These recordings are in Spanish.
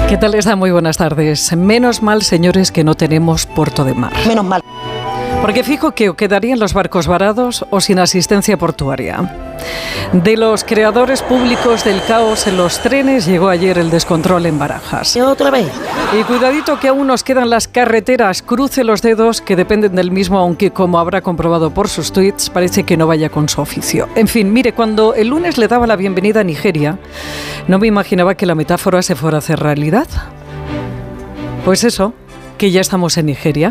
¿Qué tal está? Muy buenas tardes. Menos mal, señores, que no tenemos puerto de mar. Menos mal. Porque fijo que o quedarían los barcos varados o sin asistencia portuaria. De los creadores públicos del caos en los trenes llegó ayer el descontrol en Barajas. ¿Y otra vez? Y cuidadito que aún nos quedan las carreteras, cruce los dedos, que dependen del mismo, aunque como habrá comprobado por sus tweets, parece que no vaya con su oficio. En fin, mire, cuando el lunes le daba la bienvenida a Nigeria, no me imaginaba que la metáfora se fuera a hacer realidad. Pues eso, que ya estamos en Nigeria.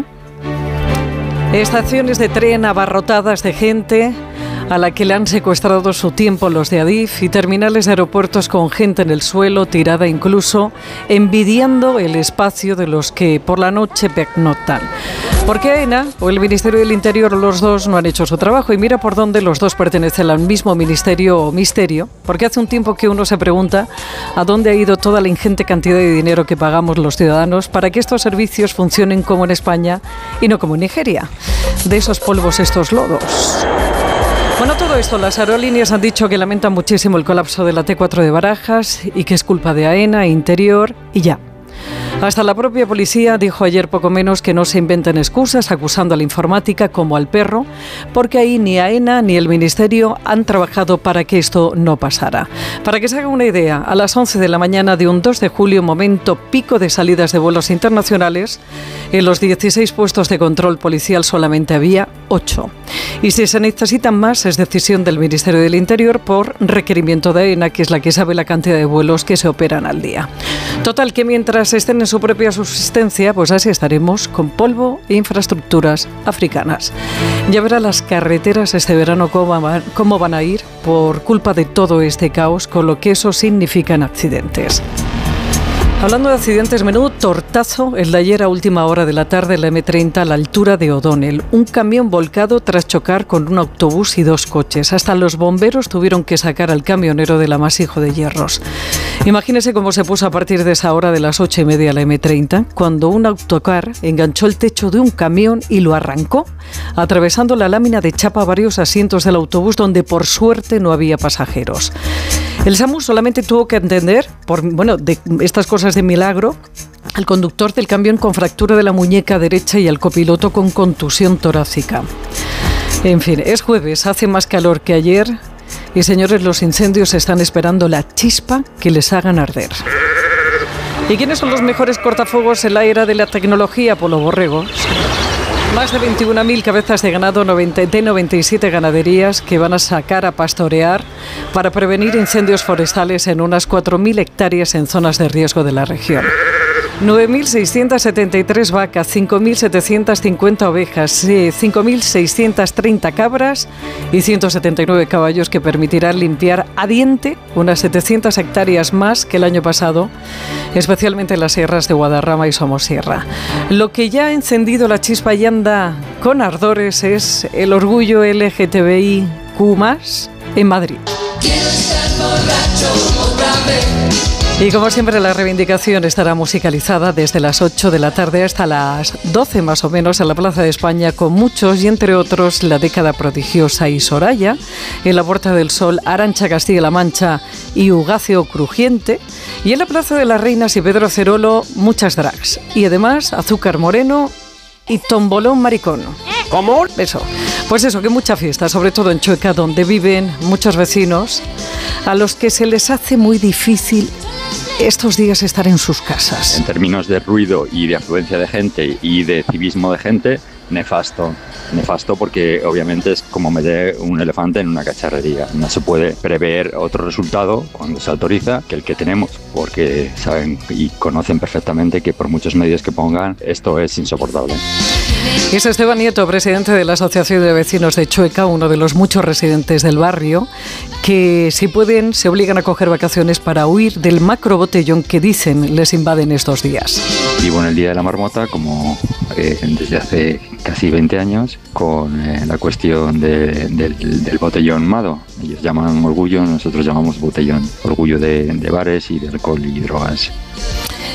Estaciones de tren abarrotadas de gente a la que le han secuestrado su tiempo los de Adif y terminales de aeropuertos con gente en el suelo, tirada incluso, envidiando el espacio de los que por la noche pernoctan. Porque AENA o el Ministerio del Interior, los dos no han hecho su trabajo, y mira por dónde los dos pertenecen al mismo ministerio o misterio, porque hace un tiempo que uno se pregunta a dónde ha ido toda la ingente cantidad de dinero que pagamos los ciudadanos para que estos servicios funcionen como en España y no como en Nigeria. De esos polvos, estos lodos. Bueno, todo esto, las aerolíneas han dicho que lamentan muchísimo el colapso de la T4 de Barajas y que es culpa de AENA, Interior y ya. Hasta la propia policía dijo ayer poco menos que no se inventen excusas, acusando a la informática como al perro, porque ahí ni AENA ni el Ministerio han trabajado para que esto no pasara. Para que se haga una idea, a las 11 de la mañana de un 2 de julio, momento pico de salidas de vuelos internacionales, en los 16 puestos de control policial solamente había 8. Y si se necesitan más, es decisión del Ministerio del Interior por requerimiento de AENA, que es la que sabe la cantidad de vuelos que se operan al día. Total, que mientras estén en su propia subsistencia, pues así estaremos con polvo e infraestructuras africanas. Ya verá las carreteras este verano cómo van a ir por culpa de todo este caos, con lo que eso significa en accidentes. Hablando de accidentes, menudo tortazo el de ayer a última hora de la tarde en la M30 a la altura de O'Donnell. Un camión volcado tras chocar con un autobús y 2 coches. Hasta los bomberos tuvieron que sacar al camionero del amasijo de hierros. Imagínese cómo se puso a partir de esa hora de las 8:30 la M30, cuando un autocar enganchó el techo de un camión y lo arrancó, atravesando la lámina de chapa varios asientos del autobús, donde por suerte no había pasajeros. El SAMU solamente tuvo que entender, de estas cosas de milagro, al conductor del camión con fractura de la muñeca derecha y al copiloto con contusión torácica. En fin, es jueves, hace más calor que ayer y, señores, los incendios están esperando la chispa que les hagan arder. ¿Y quiénes son los mejores cortafuegos en la era de la tecnología? Por los borregos. Más de 21.000 cabezas de ganado de 97 ganaderías que van a sacar a pastorear para prevenir incendios forestales en unas 4.000 hectáreas en zonas de riesgo de la región. 9.673 vacas, 5.750 ovejas, 5.630 cabras y 179 caballos que permitirán limpiar a diente unas 700 hectáreas más que el año pasado, especialmente en las sierras de Guadarrama y Somosierra. Lo que ya ha encendido la chispa y anda con ardores es el orgullo LGTBIQ+ en Madrid. Quiero estar borracho otra vez. Y como siempre, la reivindicación estará musicalizada desde las 8 de la tarde hasta las 12 más o menos en la Plaza de España, con muchos y entre otros La Década Prodigiosa y Soraya, en la Puerta del Sol Arantxa Castilla-La Mancha y Ugacio Crujiente, y en la Plaza de las Reinas y Pedro Cerolo muchas drags, y además Azúcar Moreno y Tombolón Maricón. ¿Cómo? Eso. Pues eso, que mucha fiesta, sobre todo en Chueca, donde viven muchos vecinos a los que se les hace muy difícil estos días estar en sus casas. En términos de ruido y de afluencia de gente y de civismo de gente, nefasto. Nefasto porque obviamente es como meter un elefante en una cacharrería. No se puede prever otro resultado cuando se autoriza que el que tenemos, porque saben y conocen perfectamente que por muchos medios que pongan, esto es insoportable. Es Esteban Nieto, presidente de la Asociación de Vecinos de Chueca, uno de los muchos residentes del barrio, que si pueden se obligan a coger vacaciones para huir del macrobotellón que dicen les invaden estos días. Vivo en el Día de la Marmota como desde hace casi 20 años con la cuestión del botellón mado. Ellos llaman orgullo, nosotros llamamos botellón. Orgullo de bares y de alcohol y drogas.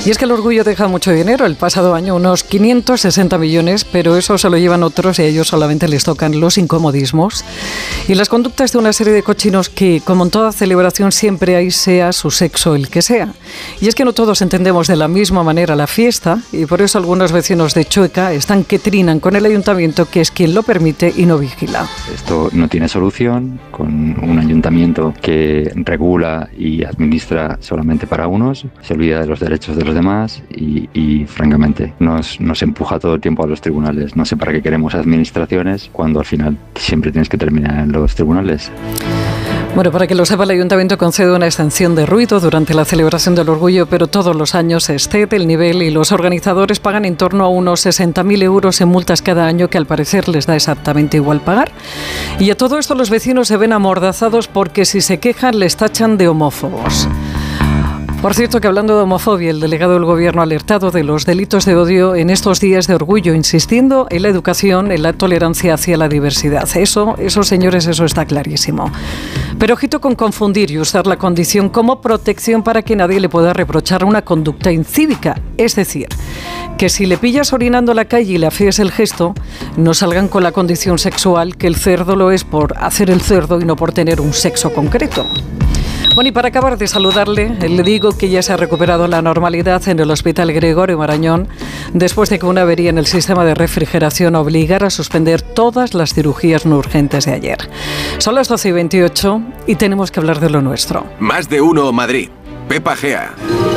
Y es que el orgullo deja mucho dinero. El pasado año unos 560 millones, pero eso se lo llevan otros y a ellos solamente les tocan los incomodismos y las conductas de una serie de cochinos que, como en toda celebración, siempre hay, sea su sexo el que sea. Y es que no todos entendemos de la misma manera la fiesta y por eso algunos vecinos de Chueca están que trinan con el ayuntamiento, que es quien lo permite y no vigila. Esto no tiene solución con un ayuntamiento que regula y administra solamente para unos, se olvida de los derechos de los demás y francamente nos empuja todo el tiempo a los tribunales. No sé para qué queremos administraciones cuando al final siempre tienes que terminar en los tribunales. Bueno, para que lo sepa, el Ayuntamiento concede una exención de ruido durante la celebración del orgullo, pero todos los años se excede el nivel y los organizadores pagan en torno a unos 60.000 euros en multas cada año, que al parecer les da exactamente igual pagar. Y a todo esto los vecinos se ven amordazados porque si se quejan les tachan de homófobos. Por cierto, que hablando de homofobia, el delegado del Gobierno ha alertado de los delitos de odio en estos días de orgullo, insistiendo en la educación, en la tolerancia hacia la diversidad. Eso, señores, eso está clarísimo. Pero ojito con confundir y usar la condición como protección para que nadie le pueda reprochar una conducta incívica. Es decir, que si le pillas orinando en la calle y le hacías el gesto, no salgan con la condición sexual, que el cerdo lo es por hacer el cerdo y no por tener un sexo concreto. Bueno, y para acabar de saludarle, le digo que ya se ha recuperado la normalidad en el Hospital Gregorio Marañón después de que una avería en el sistema de refrigeración obligara a suspender todas las cirugías no urgentes de ayer. Son las 12:28 y tenemos que hablar de lo nuestro. Más de uno Madrid. Pepa Gea.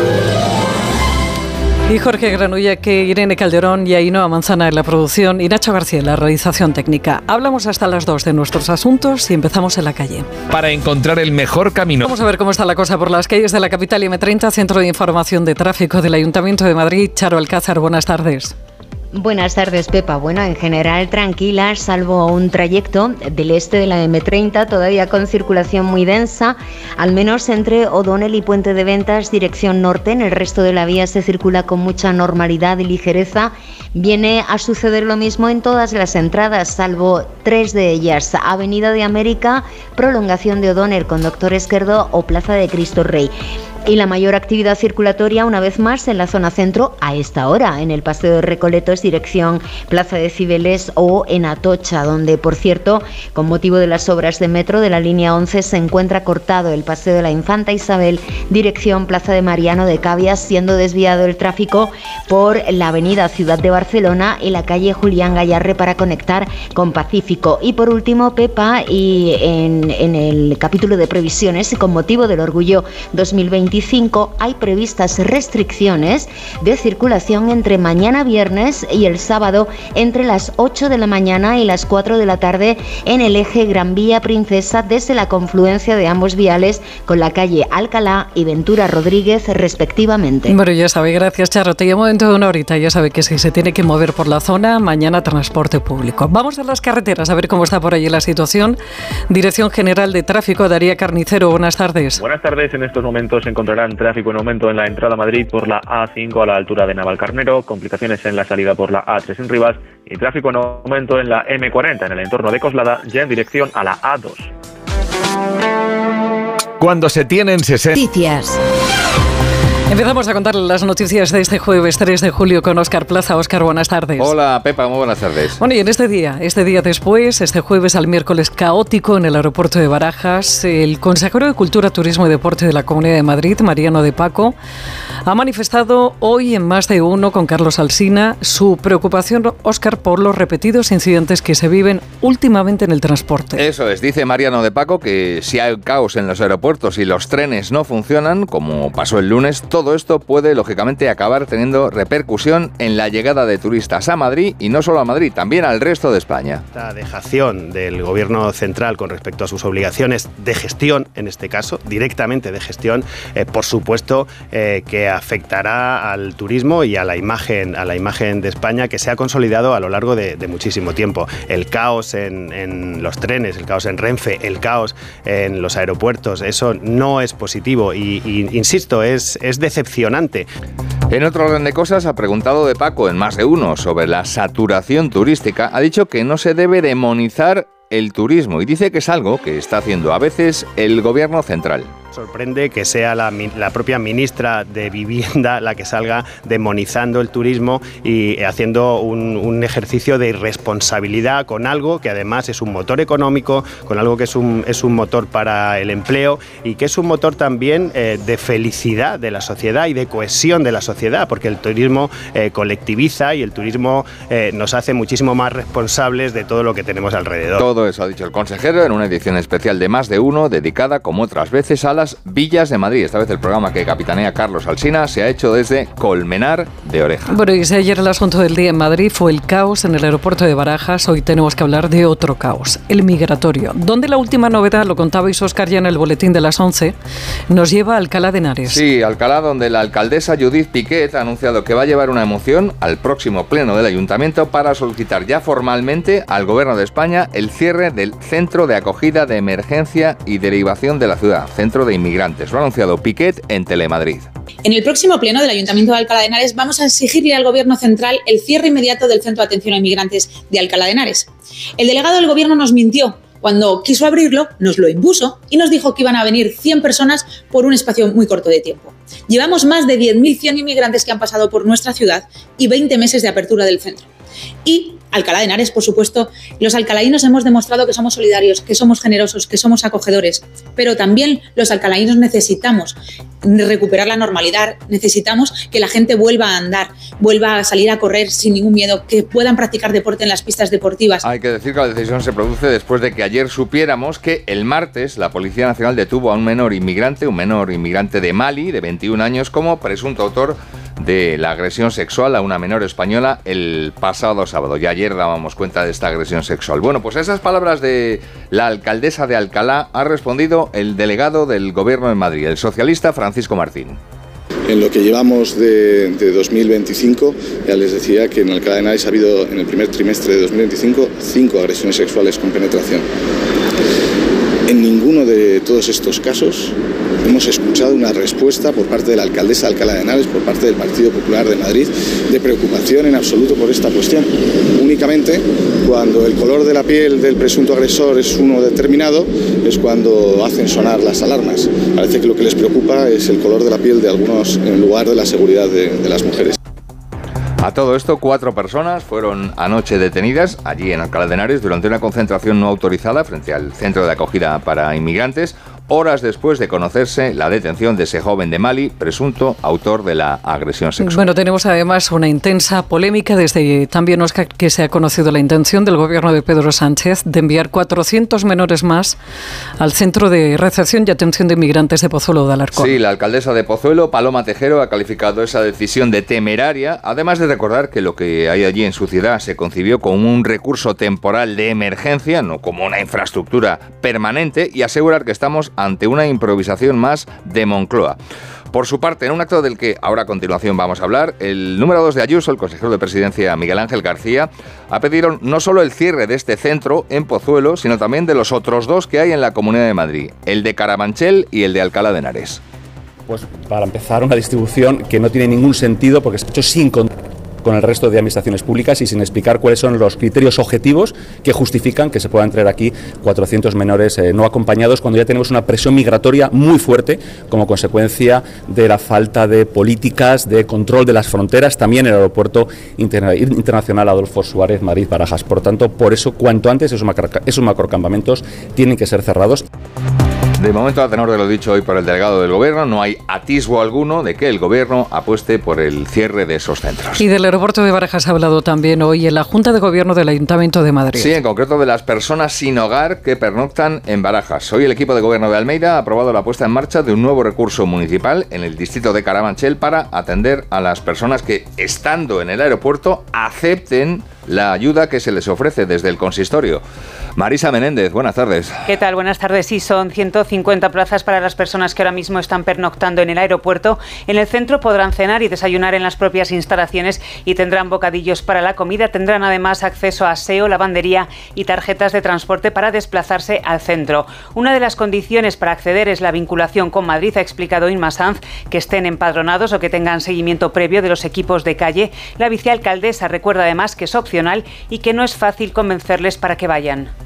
Y Jorge Granulla, que Irene Calderón y Ainhoa Manzana en la producción y Nacho García en la realización técnica. Hablamos hasta las 2 de nuestros asuntos y empezamos en la calle. Para encontrar el mejor camino. Vamos a ver cómo está la cosa por las calles de la capital y M30, Centro de Información de Tráfico del Ayuntamiento de Madrid. Charo Alcázar, buenas tardes. Buenas tardes, Pepa. Bueno, en general tranquila, salvo un trayecto del este de la M30, todavía con circulación muy densa, al menos entre O'Donnell y Puente de Ventas, dirección norte. En el resto de la vía se circula con mucha normalidad y ligereza. Viene a suceder lo mismo en todas las entradas, salvo 3 de ellas: Avenida de América, prolongación de O'Donnell con Doctor Esquerdo o Plaza de Cristo Rey. Y la mayor actividad circulatoria, una vez más, en la zona centro a esta hora, en el Paseo de Recoletos, dirección Plaza de Cibeles, o en Atocha, donde, por cierto, con motivo de las obras de metro de la línea 11, se encuentra cortado el Paseo de la Infanta Isabel, dirección Plaza de Mariano de Cabias, siendo desviado el tráfico por la avenida Ciudad de Barcelona y la calle Julián Gallarre para conectar con Pacífico. Y por último, Pepa, y en el capítulo de previsiones, y con motivo del Orgullo 2025, hay previstas restricciones de circulación entre mañana viernes y el sábado entre las 8 de la mañana y las 4 de la tarde en el eje Gran Vía Princesa, desde la confluencia de ambos viales con la calle Alcalá y Ventura Rodríguez, respectivamente. Bueno, ya sabe, gracias, Charo. Te llamo dentro de una horita. Ya sabe que si se tiene que mover por la zona, mañana transporte público. Vamos a las carreteras a ver cómo está por allí la situación. Dirección General de Tráfico, Daría Carnicero, buenas tardes. Buenas tardes. En estos momentos se encontrarán tráfico en aumento en la entrada a Madrid por la A5 a la altura de Navalcarnero, complicaciones en la salida por la A3 en Rivas y tráfico en aumento en la M40 en el entorno de Coslada, ya en dirección a la A2. Cuando se tienen 60... Noticias. Empezamos a contarle las noticias de este jueves 3 de julio con Óscar Plaza. Óscar, buenas tardes. Hola, Pepa, muy buenas tardes. Bueno, y en este día después, este jueves al miércoles caótico en el aeropuerto de Barajas, el consejero de Cultura, Turismo y Deporte de la Comunidad de Madrid, Mariano de Paco, ha manifestado hoy en Más de Uno con Carlos Alsina su preocupación, Óscar, por los repetidos incidentes que se viven últimamente en el transporte. Eso es, dice Mariano de Paco que si hay caos en los aeropuertos y los trenes no funcionan, como pasó el lunes, todo esto puede, lógicamente, acabar teniendo repercusión en la llegada de turistas a Madrid, y no solo a Madrid, también al resto de España. Esta dejación del Gobierno central con respecto a sus obligaciones de gestión, en este caso, directamente de gestión, por supuesto que afectará al turismo y a la imagen de España, que se ha consolidado a lo largo de muchísimo tiempo. El caos en los trenes, el caos en Renfe, el caos en los aeropuertos, eso no es positivo y insisto, es decepcionante. En otro orden de cosas, ha preguntado de Paco en Más de Uno sobre la saturación turística. Ha dicho que no se debe demonizar el turismo y dice que es algo que está haciendo a veces el Gobierno central. Sorprende que sea la propia ministra de Vivienda la que salga demonizando el turismo y haciendo un ejercicio de irresponsabilidad con algo que además es un motor económico, con algo que es un motor para el empleo y que es un motor también de felicidad de la sociedad y de cohesión de la sociedad, porque el turismo colectiviza y el turismo nos hace muchísimo más responsables de todo lo que tenemos alrededor. Todo eso ha dicho el consejero en una edición especial de Más de Uno, dedicada, como otras veces, a las Villas de Madrid. Esta vez el programa que capitanea Carlos Alsina se ha hecho desde Colmenar de Oreja. Bueno, y si ayer el asunto del día en Madrid fue el caos en el aeropuerto de Barajas, hoy tenemos que hablar de otro caos, el migratorio, donde la última novedad, lo contabais Óscar ya en el boletín de las 11, nos lleva a Alcalá de Henares. Sí, Alcalá, donde la alcaldesa Judith Piquet ha anunciado que va a llevar una moción al próximo pleno del ayuntamiento para solicitar ya formalmente al Gobierno de España el cierre del Centro de Acogida de Emergencia y Derivación de la ciudad, Centro de Inmigrantes. Lo ha anunciado Piquet en Telemadrid. En el próximo pleno del Ayuntamiento de Alcalá de Henares vamos a exigirle al Gobierno central el cierre inmediato del Centro de Atención a Inmigrantes de Alcalá de Henares. El delegado del Gobierno nos mintió. Cuando quiso abrirlo, nos lo impuso y nos dijo que iban a venir 100 personas por un espacio muy corto de tiempo. Llevamos más de 10.100 inmigrantes que han pasado por nuestra ciudad y 20 meses de apertura del centro. Y Alcalá de Henares, por supuesto, los alcalaínos hemos demostrado que somos solidarios, que somos generosos, que somos acogedores, pero también los alcalaínos necesitamos recuperar la normalidad, necesitamos que la gente vuelva a andar, vuelva a salir a correr sin ningún miedo, que puedan practicar deporte en las pistas deportivas. Hay que decir que la decisión se produce después de que ayer supiéramos que el martes la Policía Nacional detuvo a un menor inmigrante de Mali, de 21 años, como presunto autor de la agresión sexual a una menor española el pasado sábado. Y ayer dábamos cuenta de esta agresión sexual. Bueno, pues a esas palabras de la alcaldesa de Alcalá ha respondido el delegado del Gobierno en Madrid, el socialista Francisco Martín. En lo que llevamos de 2025, ya les decía que en Alcalá de Henares ha habido en el primer trimestre de 2025 5 agresiones sexuales con penetración. En ninguno de todos estos casos hemos escuchado una respuesta por parte de la alcaldesa de Alcalá de Henares, por parte del Partido Popular de Madrid, de preocupación en absoluto por esta cuestión. Únicamente cuando el color de la piel del presunto agresor es uno determinado, es cuando hacen sonar las alarmas. Parece que lo que les preocupa es el color de la piel de algunos en lugar de la seguridad de las mujeres. A todo esto, 4 personas fueron anoche detenidas allí en Alcalá de Henares durante una concentración no autorizada frente al centro de acogida para inmigrantes, horas después de conocerse la detención de ese joven de Mali, presunto autor de la agresión sexual. Bueno, tenemos además una intensa polémica desde también, Óscar, que se ha conocido la intención del gobierno de Pedro Sánchez de enviar 400 menores más al Centro de Recepción y Atención de Inmigrantes de Pozuelo de Alarcón. Sí, la alcaldesa de Pozuelo, Paloma Tejero, ha calificado esa decisión de temeraria, además de recordar que lo que hay allí en su ciudad se concibió como un recurso temporal de emergencia, no como una infraestructura permanente, y asegurar que estamos ante una improvisación más de Moncloa. Por su parte, en un acto del que ahora a continuación vamos a hablar, el número 2 de Ayuso, el consejero de Presidencia Miguel Ángel García, ha pedido no solo el cierre de este centro en Pozuelo, sino también de los otros 2 que hay en la Comunidad de Madrid, el de Carabanchel y el de Alcalá de Henares. Pues para empezar, una distribución que no tiene ningún sentido porque se ha hecho sin control con el resto de administraciones públicas y sin explicar cuáles son los criterios objetivos que justifican que se puedan traer aquí 400 menores no acompañados cuando ya tenemos una presión migratoria muy fuerte como consecuencia de la falta de políticas de control de las fronteras, también el aeropuerto internacional Adolfo Suárez Madrid-Barajas. Por tanto, por eso cuanto antes esos macrocampamentos tienen que ser cerrados. De momento, a tenor de lo dicho hoy por el delegado del Gobierno, no hay atisbo alguno de que el Gobierno apueste por el cierre de esos centros. Y del aeropuerto de Barajas ha hablado también hoy en la Junta de Gobierno del Ayuntamiento de Madrid. Sí, en concreto de las personas sin hogar que pernoctan en Barajas. Hoy el equipo de Gobierno de Almeida ha aprobado la puesta en marcha de un nuevo recurso municipal en el distrito de Carabanchel para atender a las personas que, estando en el aeropuerto, acepten la ayuda que se les ofrece desde el consistorio. Marisa Menéndez, buenas tardes. ¿Qué tal? Buenas tardes. Sí, son 150 plazas para las personas que ahora mismo están pernoctando en el aeropuerto. En el centro podrán cenar y desayunar en las propias instalaciones y tendrán bocadillos para la comida. Tendrán además acceso a aseo, lavandería y tarjetas de transporte para desplazarse al centro. Una de las condiciones para acceder es la vinculación con Madrid, ha explicado Inma Sanz, que estén empadronados o que tengan seguimiento previo de los equipos de calle. La vicealcaldesa recuerda además que es opcional y que no es fácil convencerles para que vayan.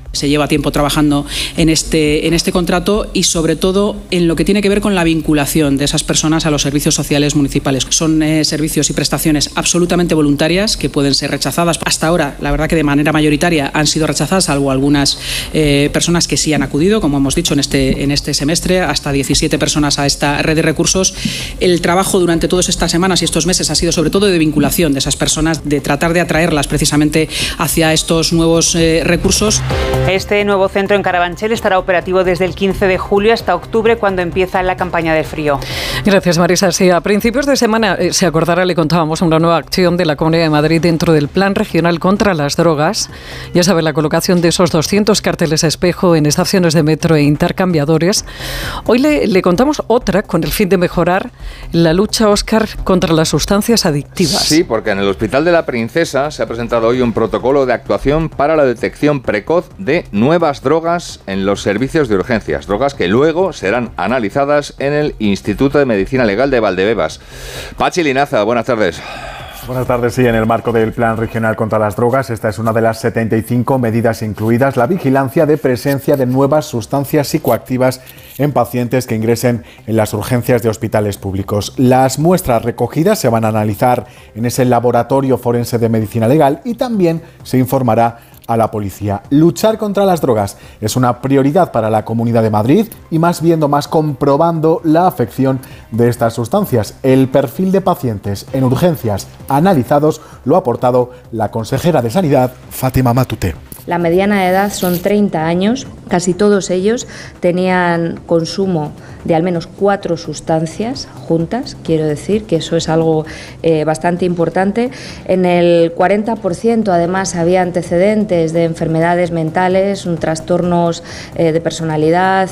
Se lleva tiempo trabajando en este contrato y sobre todo en lo que tiene que ver con la vinculación de esas personas a los servicios sociales municipales. Son servicios y prestaciones absolutamente voluntarias que pueden ser rechazadas. Hasta ahora, la verdad que de manera mayoritaria han sido rechazadas, salvo algunas personas que sí han acudido, como hemos dicho en este semestre, hasta 17 personas a esta red de recursos. El trabajo durante todas estas semanas y estos meses ha sido sobre todo de vinculación de esas personas, de tratar de atraerlas precisamente hacia estos nuevos recursos. Este nuevo centro en Carabanchel estará operativo desde el 15 de julio hasta octubre, cuando empieza la campaña del frío. Gracias, Marisa. Sí, a principios de semana, se acordará, le contábamos una nueva acción de la Comunidad de Madrid dentro del Plan Regional contra las Drogas. Ya sabe, la colocación de esos 200 carteles espejo en estaciones de metro e intercambiadores. Hoy le contamos otra con el fin de mejorar la lucha, Óscar, contra las sustancias adictivas. Sí, porque en el Hospital de la Princesa se ha presentado hoy un protocolo de actuación para la detección precoz de nuevas drogas en los servicios de urgencias, drogas que luego serán analizadas en el Instituto de Medicina Legal de Valdebebas. Pachi Linaza, buenas tardes. Buenas tardes. Sí, en el marco del Plan Regional contra las Drogas, esta es una de las 75 medidas incluidas, la vigilancia de presencia de nuevas sustancias psicoactivas en pacientes que ingresen en las urgencias de hospitales públicos. Las muestras recogidas se van a analizar en ese laboratorio forense de medicina legal y también se informará a la policía. Luchar contra las drogas es una prioridad para la Comunidad de Madrid y más comprobando la afección de estas sustancias. El perfil de pacientes en urgencias analizados lo ha aportado la consejera de Sanidad, Fátima Matute. La mediana de edad son 30 años, casi todos ellos tenían consumo de al menos 4 sustancias juntas, quiero decir que eso es algo bastante importante. En el 40% además había antecedentes de enfermedades mentales, trastornos de personalidad,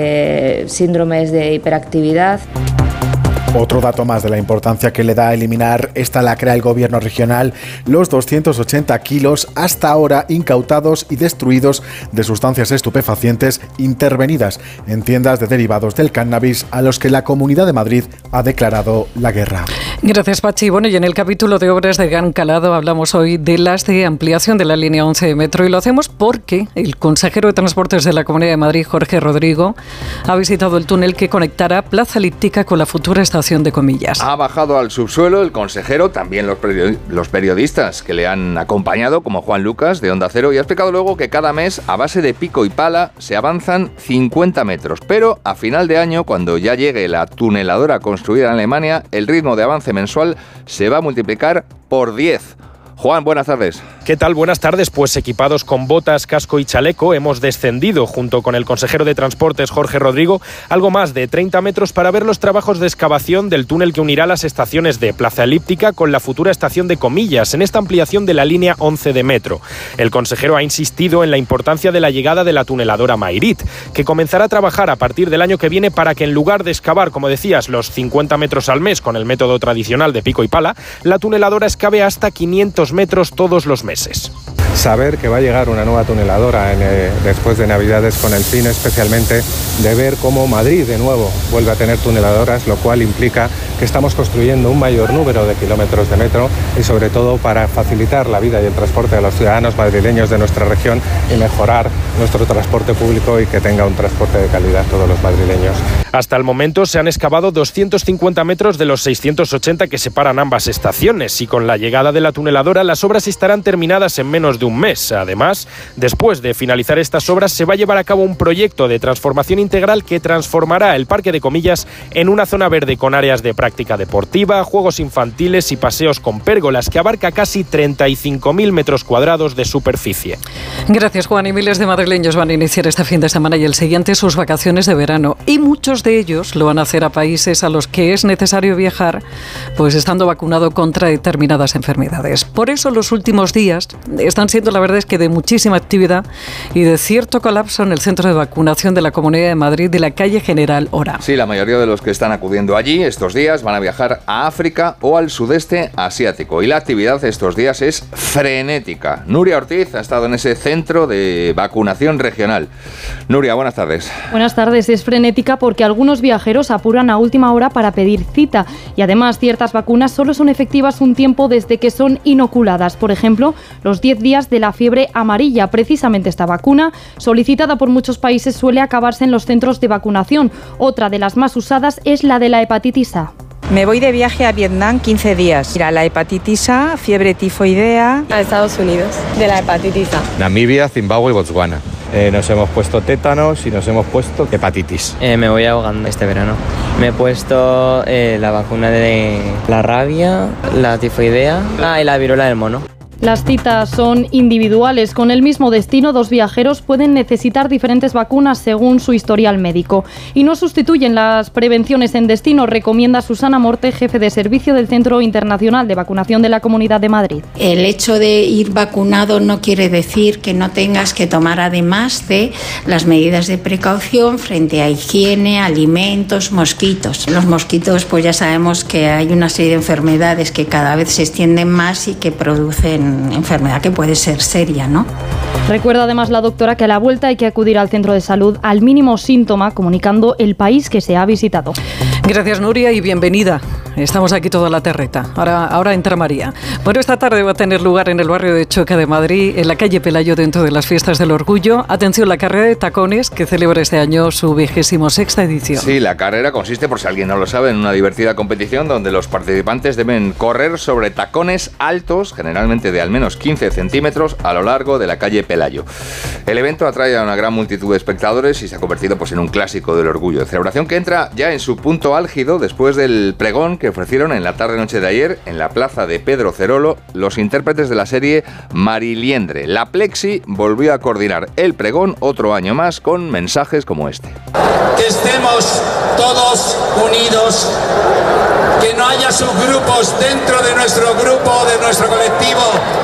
síndromes de hiperactividad. Otro dato más de la importancia que le da a eliminar esta lacra el gobierno regional, los 280 kilos hasta ahora incautados y destruidos de sustancias estupefacientes intervenidas en tiendas de derivados del cannabis a los que la Comunidad de Madrid ha declarado la guerra. Gracias, Pachi. Bueno, y en el capítulo de obras de gran calado hablamos hoy de las de ampliación de la línea 11 de metro y lo hacemos porque el consejero de Transportes de la Comunidad de Madrid, Jorge Rodrigo, ha visitado el túnel que conectará Plaza Elíptica con la futura estación de Comillas. Ha bajado al subsuelo el consejero, también los periodistas que le han acompañado, como Juan Lucas de Onda Cero, y ha explicado luego que cada mes, a base de pico y pala, se avanzan 50 metros. Pero a final de año, cuando ya llegue la tuneladora construida en Alemania, el ritmo de avance mensual se va a multiplicar por 10. Juan, buenas tardes. ¿Qué tal? Buenas tardes. Pues equipados con botas, casco y chaleco, hemos descendido junto con el consejero de Transportes, Jorge Rodrigo, algo más de 30 metros para ver los trabajos de excavación del túnel que unirá las estaciones de Plaza Elíptica con la futura estación de Comillas, en esta ampliación de la línea 11 de metro. El consejero ha insistido en la importancia de la llegada de la tuneladora Mayrit, que comenzará a trabajar a partir del año que viene para que en lugar de excavar, como decías, los 50 metros al mes con el método tradicional de pico y pala, la tuneladora excave hasta 500 metros todos los meses. Saber que va a llegar una nueva tuneladora después de Navidades con el fin especialmente de ver cómo Madrid de nuevo vuelve a tener tuneladoras, lo cual implica que estamos construyendo un mayor número de kilómetros de metro y sobre todo para facilitar la vida y el transporte de los ciudadanos madrileños de nuestra región y mejorar nuestro transporte público y que tenga un transporte de calidad todos los madrileños. Hasta el momento se han excavado 250 metros de los 680 que separan ambas estaciones y con la llegada de la tuneladora las obras estarán terminadas en menos de un mes. Además, después de finalizar estas obras se va a llevar a cabo un proyecto de transformación integral que transformará el Parque de Comillas en una zona verde con áreas de práctica deportiva, juegos infantiles y paseos con pérgolas que abarca casi 35.000 metros cuadrados de superficie. Gracias, Juan. Y miles de madrileños van a iniciar este fin de semana y el siguiente sus vacaciones de verano. Y muchos de ellos lo van a hacer a países a los que es necesario viajar, pues estando vacunado contra determinadas enfermedades. Por eso los últimos días están siendo, la verdad es que de muchísima actividad y de cierto colapso en el centro de vacunación de la Comunidad de Madrid de la calle General Ora. Sí, la mayoría de los que están acudiendo allí estos días días van a viajar a África o al sudeste asiático. Y la actividad estos días es frenética. Nuria Ortiz ha estado en ese centro de vacunación regional. Nuria, buenas tardes. Buenas tardes. Es frenética porque algunos viajeros apuran a última hora para pedir cita. Y además, ciertas vacunas solo son efectivas un tiempo desde que son inoculadas. Por ejemplo, los 10 días de la fiebre amarilla. Precisamente esta vacuna, solicitada por muchos países, suele acabarse en los centros de vacunación. Otra de las más usadas es la de la hepatitis A. Me voy de viaje a Vietnam 15 días. Mira, la hepatitis A, fiebre tifoidea. A Estados Unidos, de la hepatitis A. Namibia, Zimbabue y Botswana. Nos hemos puesto tétanos y nos hemos puesto hepatitis. Me voy a Uganda este verano. Me he puesto la vacuna de la rabia, la tifoidea y la viruela del mono. Las citas son individuales. Con el mismo destino, 2 viajeros pueden necesitar diferentes vacunas según su historial médico. Y no sustituyen las prevenciones en destino, recomienda Susana Morte, jefe de servicio del Centro Internacional de Vacunación de la Comunidad de Madrid. El hecho de ir vacunado no quiere decir que no tengas que tomar, además de las medidas de precaución frente a higiene, alimentos, mosquitos. Los mosquitos, pues ya sabemos que hay una serie de enfermedades que cada vez se extienden más y que producen enfermedad que puede ser seria, ¿no? Recuerda además la doctora que a la vuelta hay que acudir al centro de salud al mínimo síntoma, comunicando el país que se ha visitado. Gracias, Nuria, y bienvenida. Estamos aquí toda la terreta. Ahora entra María. Bueno, esta tarde va a tener lugar en el barrio de Chueca de Madrid, en la calle Pelayo, dentro de las Fiestas del Orgullo. Atención, la carrera de tacones, que celebra este año su 26ª edición. Sí, la carrera consiste, por si alguien no lo sabe, en una divertida competición donde los participantes deben correr sobre tacones altos, generalmente de al menos 15 centímetros, a lo largo de la calle Pelayo. El evento atrae a una gran multitud de espectadores y se ha convertido en un clásico del orgullo. Celebración que entra ya en su punto álgido después del pregón que ofrecieron en la tarde-noche de ayer en la plaza de Pedro Cerolo los intérpretes de la serie Mariliendre. La Plexi volvió a coordinar el pregón otro año más con mensajes como este. Que estemos todos unidos, que no haya subgrupos dentro de nuestro grupo, de nuestro colectivo,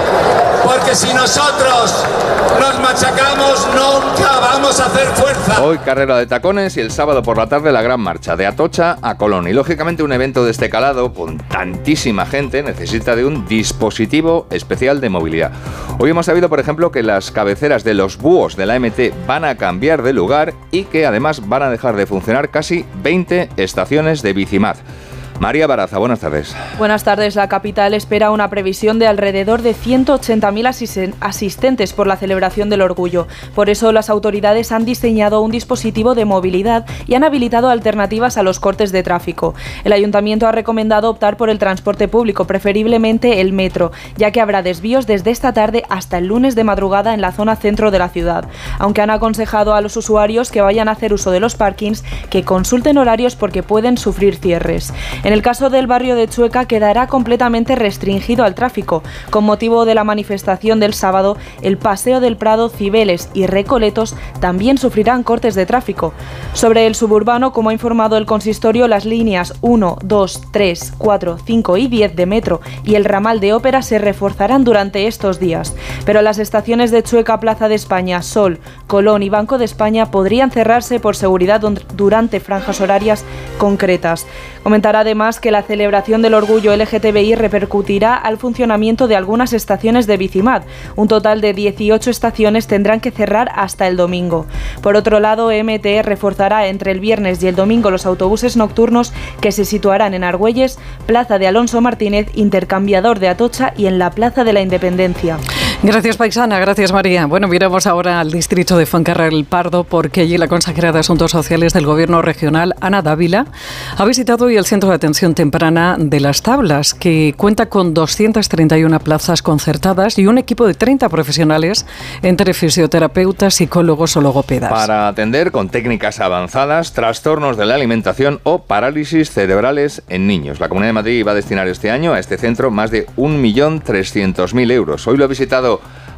porque si nosotros nos machacamos nunca vamos a hacer fuerza. Hoy carrera de tacones y el sábado por la tarde la gran marcha de Atocha a Colón. Y lógicamente un evento de este calado con tantísima gente necesita de un dispositivo especial de movilidad. Hoy hemos sabido, por ejemplo, que las cabeceras de los búhos de la MT van a cambiar de lugar y que además van a dejar de funcionar casi 20 estaciones de Bicimad. María Baraza, buenas tardes. Buenas tardes. La capital espera una previsión de alrededor de 180.000 asistentes por la celebración del orgullo. Por eso las autoridades han diseñado un dispositivo de movilidad y han habilitado alternativas a los cortes de tráfico. El ayuntamiento ha recomendado optar por el transporte público, preferiblemente el metro, ya que habrá desvíos desde esta tarde hasta el lunes de madrugada en la zona centro de la ciudad. Aunque han aconsejado a los usuarios que vayan a hacer uso de los parkings que consulten horarios porque pueden sufrir cierres. En el caso del barrio de Chueca quedará completamente restringido al tráfico. Con motivo de la manifestación del sábado, el Paseo del Prado, Cibeles y Recoletos también sufrirán cortes de tráfico. Sobre el suburbano, como ha informado el consistorio, las líneas 1, 2, 3, 4, 5 y 10 de metro y el ramal de Ópera se reforzarán durante estos días. Pero las estaciones de Chueca, Plaza de España, Sol, Colón y Banco de España podrían cerrarse por seguridad durante franjas horarias concretas. Comentará además que la celebración del orgullo LGTBI repercutirá al funcionamiento de algunas estaciones de Bicimad. Un total de 18 estaciones tendrán que cerrar hasta el domingo. Por otro lado, MT reforzará entre el viernes y el domingo los autobuses nocturnos que se situarán en Argüelles, Plaza de Alonso Martínez, Intercambiador de Atocha y en la Plaza de la Independencia. Gracias, paisana. Gracias, María. Bueno, miramos ahora al distrito de Fuencarral Pardo, porque allí la consejera de Asuntos Sociales del Gobierno regional, Ana Dávila, ha visitado hoy el Centro de Atención Temprana de Las Tablas, que cuenta con 231 plazas concertadas y un equipo de 30 profesionales, entre fisioterapeutas, psicólogos o logopedas. Para atender con técnicas avanzadas trastornos de la alimentación o parálisis cerebrales en niños. La Comunidad de Madrid va a destinar este año a este centro más de 1.300.000 euros. Hoy lo ha visitado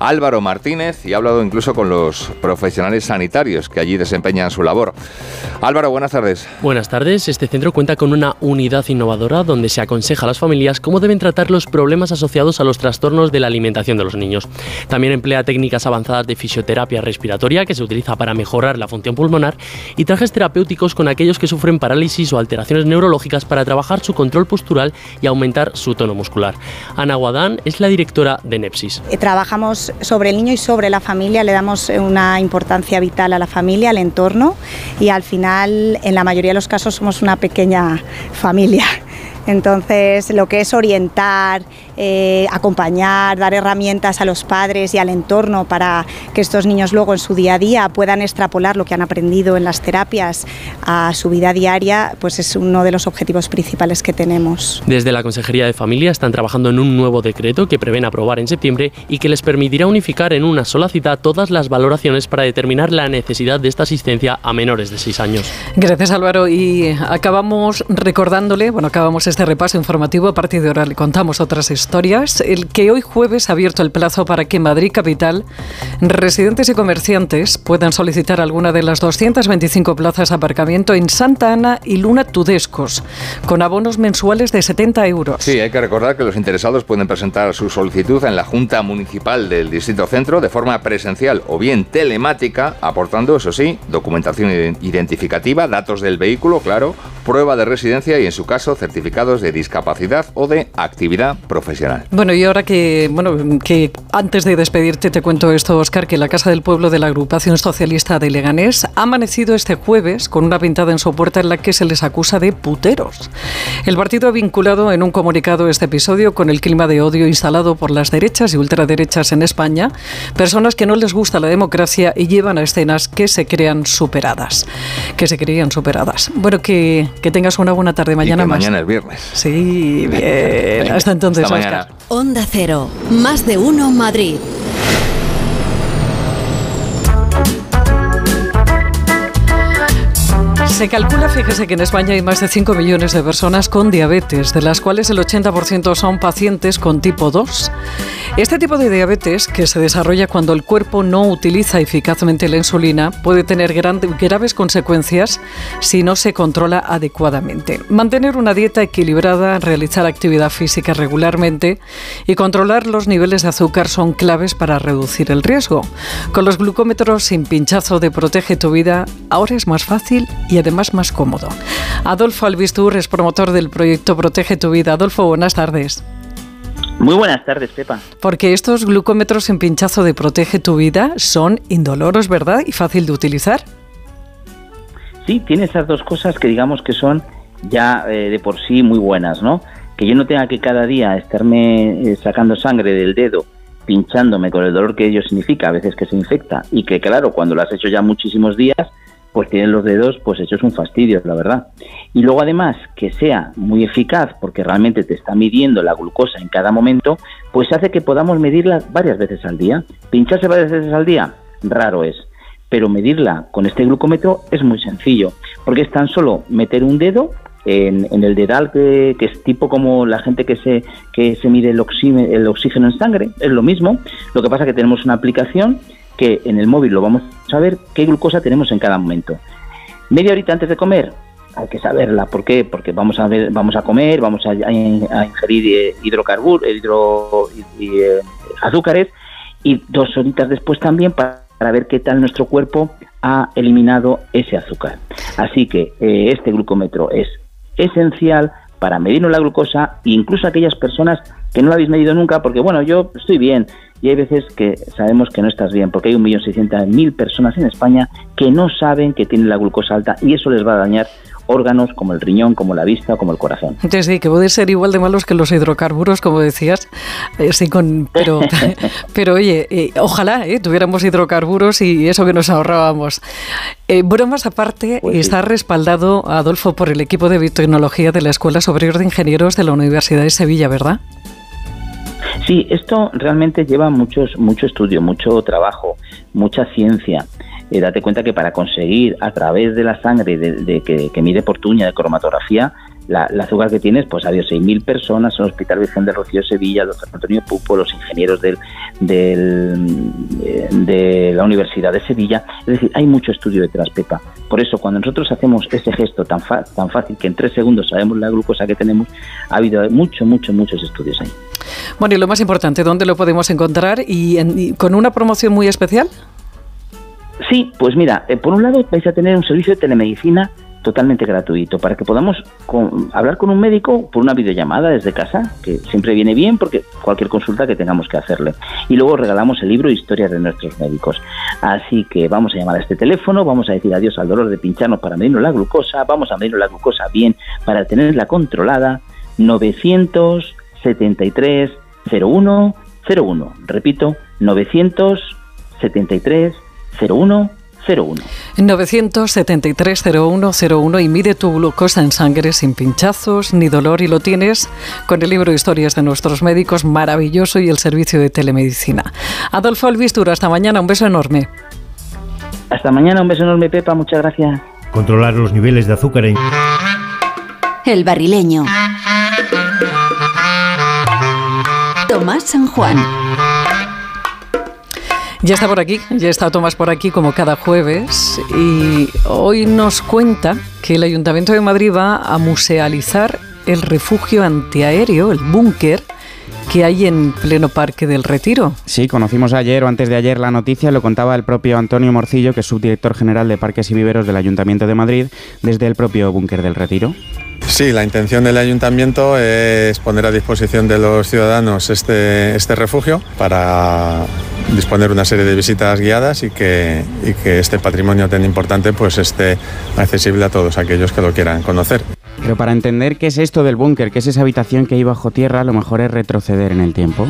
Álvaro Martínez, y ha hablado incluso con los profesionales sanitarios que allí desempeñan su labor. Álvaro, buenas tardes. Buenas tardes. Este centro cuenta con una unidad innovadora donde se aconseja a las familias cómo deben tratar los problemas asociados a los trastornos de la alimentación de los niños. También emplea técnicas avanzadas de fisioterapia respiratoria que se utiliza para mejorar la función pulmonar y trajes terapéuticos con aquellos que sufren parálisis o alteraciones neurológicas para trabajar su control postural y aumentar su tono muscular. Ana Guadán es la directora de Nepsis. Trabajamos sobre el niño y sobre la familia, le damos una importancia vital a la familia, al entorno, y al final, en la mayoría de los casos, somos una pequeña familia. Entonces, lo que es orientar, acompañar, dar herramientas a los padres y al entorno para que estos niños luego en su día a día puedan extrapolar lo que han aprendido en las terapias a su vida diaria, pues es uno de los objetivos principales que tenemos. Desde la Consejería de Familia están trabajando en un nuevo decreto que prevén aprobar en septiembre y que les permitirá unificar en una sola cita todas las valoraciones para determinar la necesidad de esta asistencia a menores de 6 años. Gracias, Álvaro. Y acabamos este repaso informativo. A partir de ahora le contamos otras historias. El que hoy jueves ha abierto el plazo para que en Madrid capital residentes y comerciantes puedan solicitar alguna de las 225 plazas de aparcamiento en Santa Ana y Luna Tudescos, con abonos mensuales de 70 euros. Sí, hay que recordar que los interesados pueden presentar su solicitud en la Junta Municipal del Distrito Centro de forma presencial o bien telemática, aportando, eso sí, documentación identificativa, datos del vehículo, claro, prueba de residencia y, en su caso, certificados de discapacidad o de actividad profesional. Bueno, y ahora que antes de despedirte te cuento esto, Óscar, que la Casa del Pueblo de la Agrupación Socialista de Leganés ha amanecido este jueves con una pintada en su puerta en la que se les acusa de puteros. El partido ha vinculado en un comunicado este episodio con el clima de odio instalado por las derechas y ultraderechas en España, personas que no les gusta la democracia y llevan a escenas que se creían superadas. Bueno, que tengas una buena tarde. Mañana más. Mañana es viernes. Sí, bien. Venga, hasta entonces, Óscar. Onda Cero, más de uno Madrid. Se calcula, fíjese, que en España hay más de 5 millones de personas con diabetes, de las cuales el 80% son pacientes con tipo 2. Este tipo de diabetes, que se desarrolla cuando el cuerpo no utiliza eficazmente la insulina, puede tener graves consecuencias si no se controla adecuadamente. Mantener una dieta equilibrada, realizar actividad física regularmente y controlar los niveles de azúcar son claves para reducir el riesgo. Con los glucómetros sin pinchazo de Protege tu Vida, ahora es más fácil y además más cómodo. Adolfo Albistur es promotor del proyecto Protege tu Vida. Adolfo, buenas tardes. Muy buenas tardes, Pepa. Porque estos glucómetros en pinchazo de Protege tu Vida son indoloros, ¿verdad? Y fácil de utilizar. Sí, tiene esas dos cosas que digamos que son ya de por sí muy buenas, ¿no? Que yo no tenga que cada día estarme sacando sangre del dedo, pinchándome con el dolor que ello significa, a veces que se infecta, y que claro, cuando lo has hecho ya muchísimos días, pues tienen los dedos pues hechos un fastidio, la verdad. Y luego además que sea muy eficaz, porque realmente te está midiendo la glucosa en cada momento, pues hace que podamos medirla varias veces al día. Pincharse varias veces al día, raro es, pero medirla con este glucómetro es muy sencillo, porque es tan solo meter un dedo en el dedal, que es tipo como la gente que se mide el oxígeno en sangre, es lo mismo. Lo que pasa es que tenemos una aplicación que en el móvil lo vamos a saber qué glucosa tenemos en cada momento. Media horita antes de comer hay que saberla. ¿Por qué? Porque vamos a comer, vamos a ingerir azúcares, y 2 horitas después también para ver qué tal nuestro cuerpo ha eliminado ese azúcar. Así que este glucómetro es esencial para medirnos la glucosa, e incluso aquellas personas que no la habéis medido nunca, porque bueno, yo estoy bien, y hay veces que sabemos que no estás bien, porque hay 1.600.000 personas en España que no saben que tienen la glucosa alta, y eso les va a dañar órganos como el riñón, como la vista, como el corazón. Entonces sí, que pueden ser igual de malos que los hidrocarburos, como decías, pero oye, ojalá tuviéramos hidrocarburos y eso que nos ahorrábamos. Bromas aparte, pues está respaldado, Adolfo, por el equipo de biotecnología de la Escuela Superior de Ingenieros de la Universidad de Sevilla, ¿verdad? Sí, esto realmente lleva mucho estudio, mucho trabajo, mucha ciencia. Date cuenta que para conseguir a través de la sangre que mide por tu uña de cromatografía, la azúcar que tienes, pues ha habido 6.000 personas en el Hospital Virgen del Rocío de Sevilla, el doctor Antonio Pupo, los ingenieros de la Universidad de Sevilla. Es decir, hay mucho estudio detrás, Pepa. Por eso, cuando nosotros hacemos ese gesto tan fácil, que en 3 segundos sabemos la glucosa que tenemos, ha habido muchos estudios ahí. Bueno, y lo más importante, ¿dónde lo podemos encontrar? ¿Y con una promoción muy especial? Sí, pues mira, por un lado vais a tener un servicio de telemedicina totalmente gratuito, para que podamos hablar con un médico por una videollamada desde casa, que siempre viene bien porque cualquier consulta que tengamos que hacerle. Y luego regalamos el libro Historias de nuestros médicos. Así que vamos a llamar a este teléfono, vamos a decir adiós al dolor de pincharnos para medirnos la glucosa, vamos a medirnos la glucosa bien para tenerla controlada. 973 01 01. Repito, 973 01 01. 973-0101 y mide tu glucosa en sangre sin pinchazos ni dolor, y lo tienes con el libro Historias de nuestros médicos, maravilloso, y el servicio de telemedicina. Adolfo Albistur, hasta mañana, un beso enorme. Hasta mañana, un beso enorme, Pepa, muchas gracias. Controlar los niveles de azúcar en... El Barrileño. Tomás San Juan. Ya está por aquí, ya está Tomás por aquí como cada jueves, y hoy nos cuenta que el Ayuntamiento de Madrid va a musealizar el refugio antiaéreo, el búnker, que hay en pleno Parque del Retiro. Sí, conocimos ayer o antes de ayer la noticia, lo contaba el propio Antonio Morcillo, que es subdirector general de Parques y Viveros del Ayuntamiento de Madrid, desde el propio búnker del Retiro. Sí, la intención del ayuntamiento es poner a disposición de los ciudadanos este refugio para disponer una serie de visitas guiadas y que este patrimonio tan importante pues esté accesible a todos aquellos que lo quieran conocer. Pero para entender qué es esto del búnker, qué es esa habitación que hay bajo tierra, lo mejor es retroceder en el tiempo.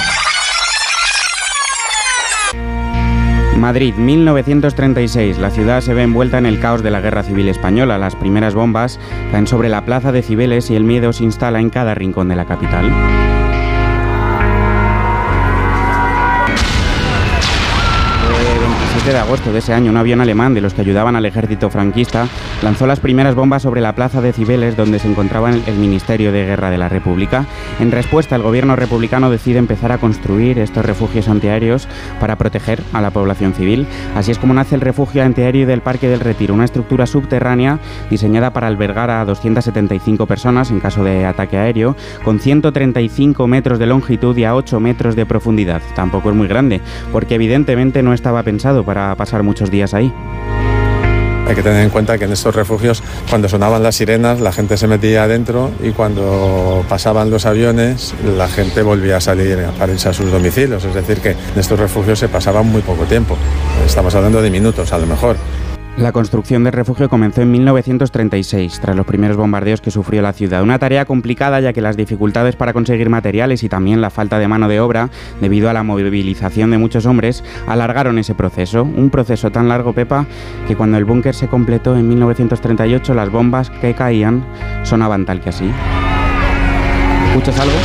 Madrid, 1936. La ciudad se ve envuelta en el caos de la Guerra Civil Española. Las primeras bombas caen sobre la plaza de Cibeles y el miedo se instala en cada rincón de la capital. De agosto de ese año, un avión alemán de los que ayudaban al ejército franquista lanzó las primeras bombas sobre la plaza de Cibeles, donde se encontraba el Ministerio de Guerra de la República. En respuesta, el gobierno republicano decide empezar a construir estos refugios antiaéreos para proteger a la población civil. Así es como nace el refugio antiaéreo del Parque del Retiro, una estructura subterránea diseñada para albergar a 275 personas en caso de ataque aéreo, con 135 metros de longitud y a 8 metros de profundidad. Tampoco es muy grande, porque evidentemente no estaba pensado para pasar muchos días ahí. Hay que tener en cuenta que en estos refugios, cuando sonaban las sirenas, la gente se metía adentro, y cuando pasaban los aviones, la gente volvía a salir para irse a sus domicilios. Es decir, que en estos refugios se pasaba muy poco tiempo. Estamos hablando de minutos, a lo mejor. La construcción del refugio comenzó en 1936, tras los primeros bombardeos que sufrió la ciudad. Una tarea complicada, ya que las dificultades para conseguir materiales y también la falta de mano de obra, debido a la movilización de muchos hombres, alargaron ese proceso. Un proceso tan largo, Pepa, que cuando el búnker se completó en 1938, las bombas que caían sonaban tal que así. ¿Escuchas algo?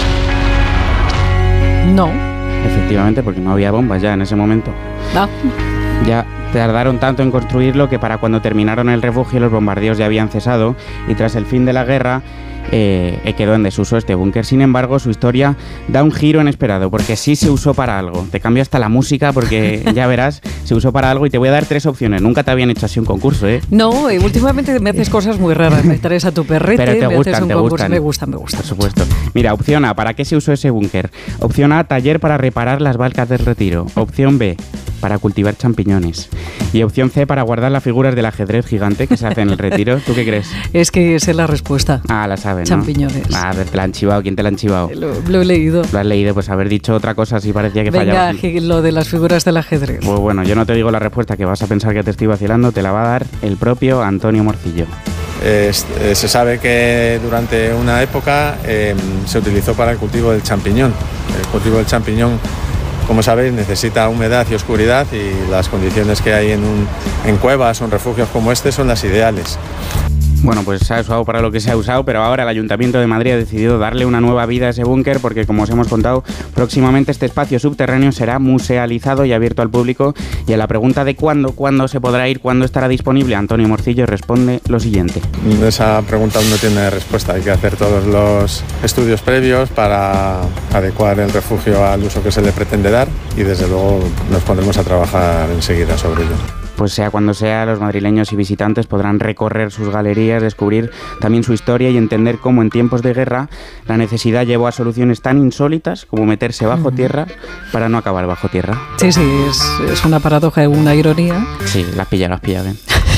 No. Efectivamente, porque no había bombas ya en ese momento. No. Ya tardaron tanto en construirlo que para cuando terminaron el refugio los bombardeos ya habían cesado, y tras el fin de la guerra quedó en desuso este búnker. Sin embargo, su historia da un giro inesperado, porque sí se usó para algo. Te cambio hasta la música, porque ya verás, se usó para algo, y te voy a dar 3 opciones. Nunca te habían hecho así un concurso, ¿eh? No, últimamente me haces cosas muy raras. Me traes a tu perrete, pero te me gustan, haces un te concurso. gustan. Me gusta. Por supuesto. Mira, opción A, ¿para qué se usó ese búnker? Opción A, taller para reparar las barcas del Retiro. Opción B, para cultivar champiñones. Y opción C, para guardar las figuras del ajedrez gigante que se hace en el Retiro. ¿Tú qué crees? Es que sé la respuesta. Ah, la sabes, ¿no? Champiñones. A ver, te la han chivado. ¿Quién te la han chivado? Lo he leído. Lo has leído, pues haber dicho otra cosa si parecía que Venga, fallaba. lo de las figuras del ajedrez. Pues bueno, yo no te digo la respuesta, que vas a pensar que te estoy vacilando, te la va a dar el propio Antonio Morcillo. Se sabe que durante una época se utilizó para el cultivo del champiñón. El cultivo del champiñón, como sabéis, necesita humedad y oscuridad, y las condiciones que hay en cuevas o en refugios como este son las ideales. Bueno, pues se ha usado para lo que se ha usado, pero ahora el Ayuntamiento de Madrid ha decidido darle una nueva vida a ese búnker porque, como os hemos contado, próximamente este espacio subterráneo será musealizado y abierto al público. Y a la pregunta de cuándo se podrá ir, cuándo estará disponible, Antonio Morcillo responde lo siguiente. Esa pregunta aún no tiene respuesta. Hay que hacer todos los estudios previos para adecuar el refugio al uso que se le pretende dar y, desde luego, nos pondremos a trabajar enseguida sobre ello. Pues sea cuando sea, los madrileños y visitantes podrán recorrer sus galerías, descubrir también su historia y entender cómo en tiempos de guerra la necesidad llevó a soluciones tan insólitas como meterse bajo tierra para no acabar bajo tierra. Sí, es una paradoja, es una ironía. Sí, las pilla bien.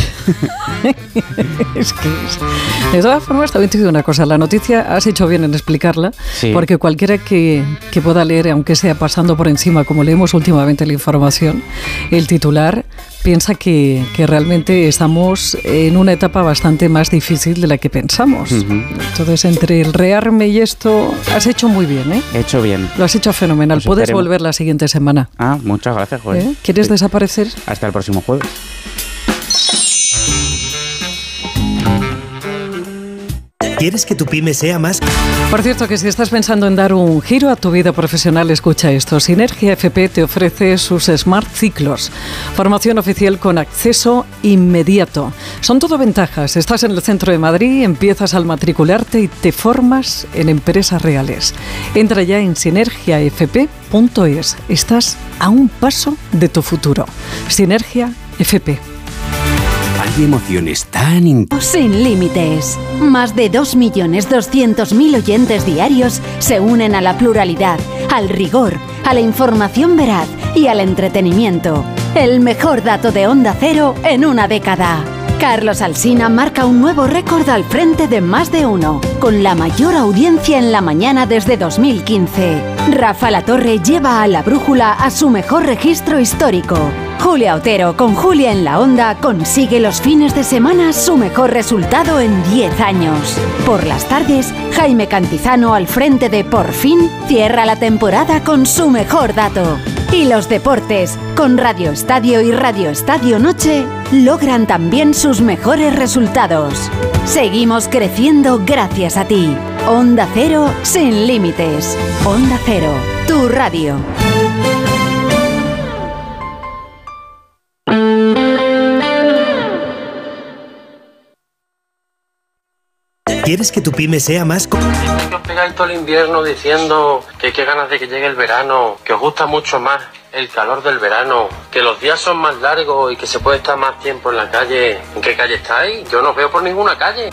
De todas formas, también te digo una cosa, la noticia has hecho bien en explicarla, sí, porque cualquiera que pueda leer, aunque sea pasando por encima, como leemos últimamente la información, el titular piensa que realmente estamos en una etapa bastante más difícil de la que pensamos. Entonces, entre el rearme y esto, has hecho muy bien, ¿eh? He hecho bien. Lo has hecho fenomenal. Pues puedes volver la siguiente semana. Ah, muchas gracias, Joel. ¿Quieres desaparecer? Hasta el próximo jueves. ¿Quieres que tu pyme sea más? Por cierto, que si estás pensando en dar un giro a tu vida profesional, escucha esto. Sinergia FP te ofrece sus Smart Ciclos. Formación oficial con acceso inmediato. Son todo ventajas. Estás en el centro de Madrid, empiezas al matricularte y te formas en empresas reales. Entra ya en sinergiafp.es. Estás a un paso de tu futuro. Sinergia FP. Hay emociones tan Sin límites. Más de 2.200.000 oyentes diarios se unen a la pluralidad, al rigor, a la información veraz y al entretenimiento. El mejor dato de Onda Cero en una década. Carlos Alsina marca un nuevo récord al frente de Más de Uno, con la mayor audiencia en la mañana desde 2015. Rafa Latorre lleva a La Brújula a su mejor registro histórico. Julia Otero, con Julia en la Onda, consigue los fines de semana su mejor resultado en 10 años. Por las tardes, Jaime Cantizano, al frente de Por Fin, cierra la temporada con su mejor dato. Y los deportes, con Radio Estadio y Radio Estadio Noche, logran también sus mejores resultados. Seguimos creciendo gracias a ti. Onda Cero sin límites. Onda Cero, tu radio. ¿Quieres que tu pyme sea más? Que os pegáis todo el invierno diciendo que qué ganas de que llegue el verano, que os gusta mucho más el calor del verano, que los días son más largos y que se puede estar más tiempo en la calle. ¿En qué calle estáis? Yo no os veo por ninguna calle.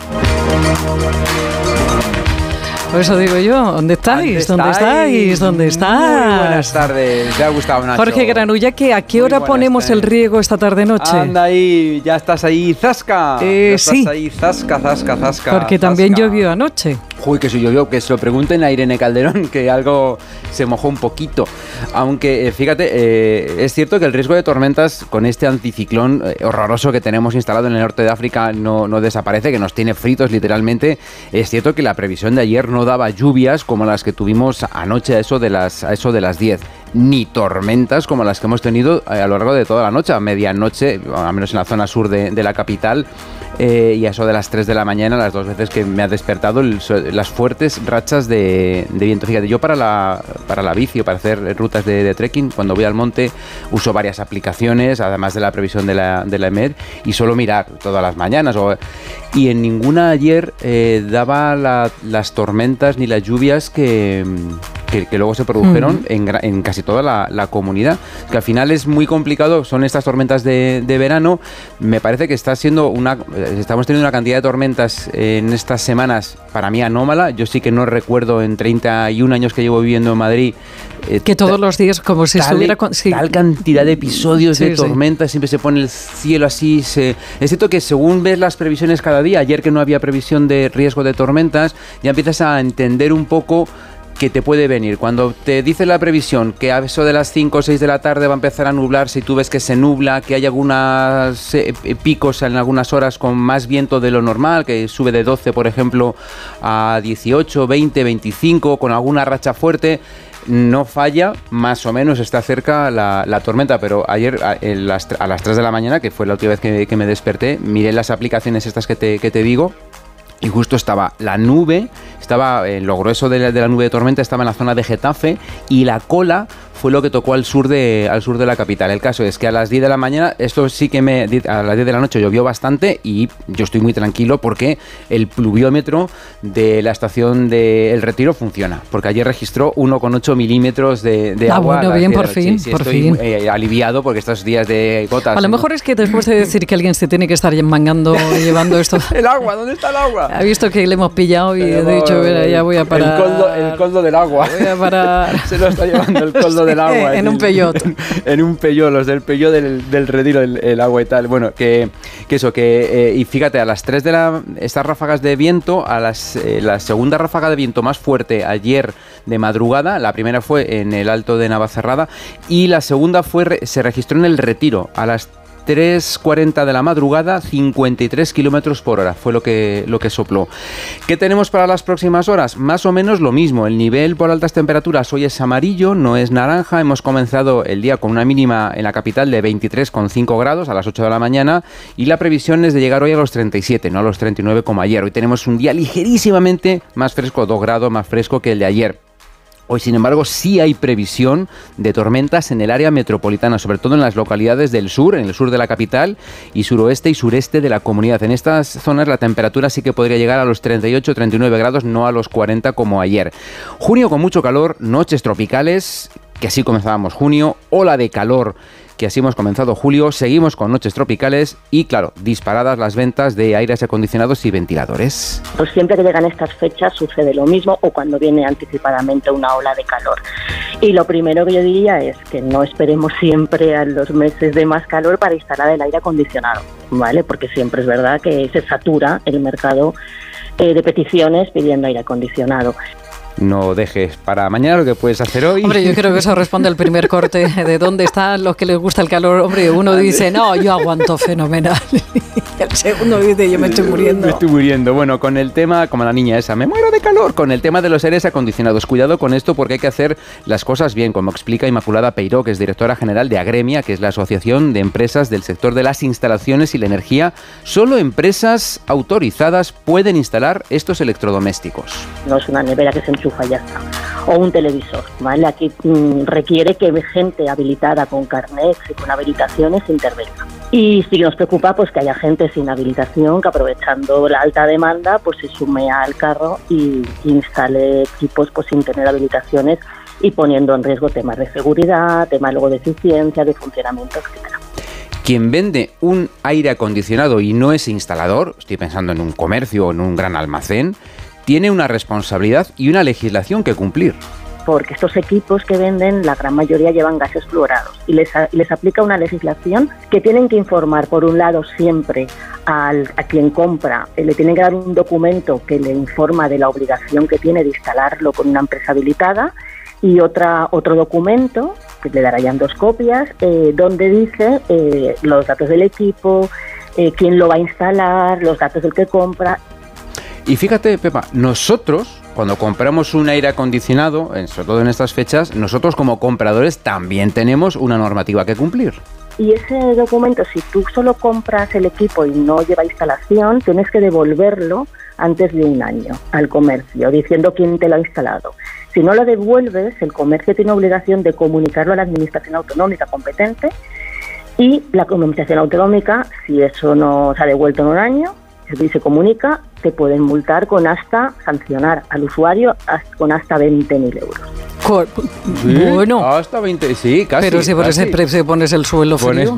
Por eso digo yo, ¿dónde estáis? ¿Dónde estáis? ¿Dónde estáis? Muy buenas tardes, te ha gustado, Nacho. Jorge Granulla, ¿a qué hora ponemos el riego esta tarde-noche? Anda ahí, ya estás ahí, zasca. Sí. Ahí, zasca. Porque también llovió anoche. Uy, que si llovió, que se lo pregunten a Irene Calderón, que algo se mojó un poquito. Aunque, fíjate, es cierto que el riesgo de tormentas con este anticiclón horroroso que tenemos instalado en el norte de África no desaparece, que nos tiene fritos literalmente. Es cierto que la previsión de ayer no daba lluvias como las que tuvimos anoche a eso de las 10, ni tormentas como las que hemos tenido a lo largo de toda la noche, a medianoche, al menos en la zona sur de la capital, y a eso de las 3 de la mañana, las dos veces que me ha despertado las fuertes rachas de viento. Fíjate, yo para la bici o para hacer rutas de trekking, cuando voy al monte, uso varias aplicaciones, además de la previsión de la EMED, y suelo mirar todas las mañanas. Y en ninguna ayer daba las tormentas ni las lluvias que luego se produjeron en casi toda la comunidad, que al final es muy complicado. Son estas tormentas de verano. Me parece que estamos teniendo una cantidad de tormentas en estas semanas para mí anómala. Yo sí que no recuerdo en 31 años que llevo viviendo en Madrid que todos los días como si estuviera tal cantidad de episodios de tormentas. Siempre se pone el cielo así. Es cierto que según ves las previsiones cada día, ayer que no había previsión de riesgo de tormentas, ya empiezas a entender un poco que te puede venir. Cuando te dice la previsión que a eso de las 5 o 6 de la tarde va a empezar a nublarse y tú ves que se nubla, que hay algunos picos en algunas horas con más viento de lo normal, que sube de 12, por ejemplo, a 18, 20, 25, con alguna racha fuerte, no falla, más o menos está cerca la tormenta, pero ayer a las 3 de la mañana, que fue la última vez que me desperté, miré las aplicaciones estas que te digo, y justo estaba la nube, estaba en lo grueso de la nube de tormenta, estaba en la zona de Getafe, y la cola fue lo que tocó al sur de la capital. El caso es que a las 10 de la mañana, esto sí que a las 10 de la noche llovió bastante y yo estoy muy tranquilo porque el pluviómetro de la estación de El Retiro funciona, porque ayer registró 1,8 milímetros de agua. Bueno, bien, por fin, sí, por estoy fin. Aliviado porque estos días de gotas... A lo mejor es que después de decir que alguien se tiene que estar mangando y llevando esto... El agua, ¿dónde está el agua? Ha visto que le hemos pillado y he dicho, mira, ya voy a parar. El coldo del agua. Voy a parar. Se lo está llevando el coldo del agua. En un Peugeot. En un Peugeot, los del Peugeot del Retiro, el agua y tal. Bueno, y fíjate, a las 3 de estas ráfagas de viento, la segunda ráfaga de viento más fuerte ayer de madrugada, la primera fue en el Alto de Navacerrada y la segunda se registró en El Retiro, a las 3:40 de la madrugada, 53 kilómetros por hora fue lo que sopló. ¿Qué tenemos para las próximas horas? Más o menos lo mismo. El nivel por altas temperaturas hoy es amarillo, no es naranja. Hemos comenzado el día con una mínima en la capital de 23,5 grados a las 8 de la mañana y la previsión es de llegar hoy a los 37, no a los 39 como ayer. Hoy tenemos un día ligerísimamente más fresco, 2 grados más fresco que el de ayer. Hoy, sin embargo, sí hay previsión de tormentas en el área metropolitana, sobre todo en las localidades del sur, en el sur de la capital y suroeste y sureste de la comunidad. En estas zonas la temperatura sí que podría llegar a los 38 o 39 grados, no a los 40 como ayer. Junio con mucho calor, noches tropicales, que así comenzábamos junio, ola de calor, que así hemos comenzado julio, seguimos con noches tropicales y, claro, disparadas las ventas de aires acondicionados y ventiladores. Pues siempre que llegan estas fechas sucede lo mismo o cuando viene anticipadamente una ola de calor. Y lo primero que yo diría es que no esperemos siempre a los meses de más calor para instalar el aire acondicionado, ¿vale? Porque siempre es verdad que se satura el mercado de peticiones pidiendo aire acondicionado. No dejes para mañana lo que puedes hacer hoy. Hombre, yo creo que eso responde al primer corte de dónde están los que les gusta el calor. Hombre, uno dice, no, yo aguanto fenomenal. Y el segundo dice, yo me estoy muriendo. Me estoy muriendo. Bueno, con el tema, como la niña esa, me muero de calor, con el tema de los aires acondicionados. Cuidado con esto porque hay que hacer las cosas bien, como explica Inmaculada Peiró, que es directora general de Agremia, que es la Asociación de Empresas del Sector de las Instalaciones y la Energía. Solo empresas autorizadas pueden instalar estos electrodomésticos. No es una nevera que se enchufa y ya está, o un televisor, ¿vale? Aquí requiere que gente habilitada con carnets y con habilitaciones intervenga. Y sí que nos preocupa pues que haya gente sin habilitación que, aprovechando la alta demanda, pues se sume al carro y instale equipos pues sin tener habilitaciones y poniendo en riesgo temas de seguridad, temas luego de eficiencia, de funcionamiento, etcétera. Quien vende un aire acondicionado y no es instalador, estoy pensando en un comercio o en un gran almacén, tiene una responsabilidad y una legislación que cumplir. Porque estos equipos que venden, la gran mayoría llevan gases fluorados y les aplica una legislación que tienen que informar, por un lado, siempre a quien compra, le tienen que dar un documento que le informa de la obligación que tiene de instalarlo con una empresa habilitada y otro documento, que le darán 2 copias, donde dice los datos del equipo, quién lo va a instalar, los datos del que compra. Y fíjate, Pepa, nosotros, cuando compramos un aire acondicionado, sobre todo en estas fechas, nosotros como compradores también tenemos una normativa que cumplir. Y ese documento, si tú solo compras el equipo y no lleva instalación, tienes que devolverlo antes de 1 año al comercio, diciendo quién te lo ha instalado. Si no lo devuelves, el comercio tiene obligación de comunicarlo a la administración autonómica competente y la administración autonómica, si eso no se ha devuelto en 1 año, y se comunica, te pueden multar sancionar al usuario con hasta 20.000 euros. ¿Sí? Bueno. Hasta 20, sí, casi. Pero si por ese precio pones el suelo frío.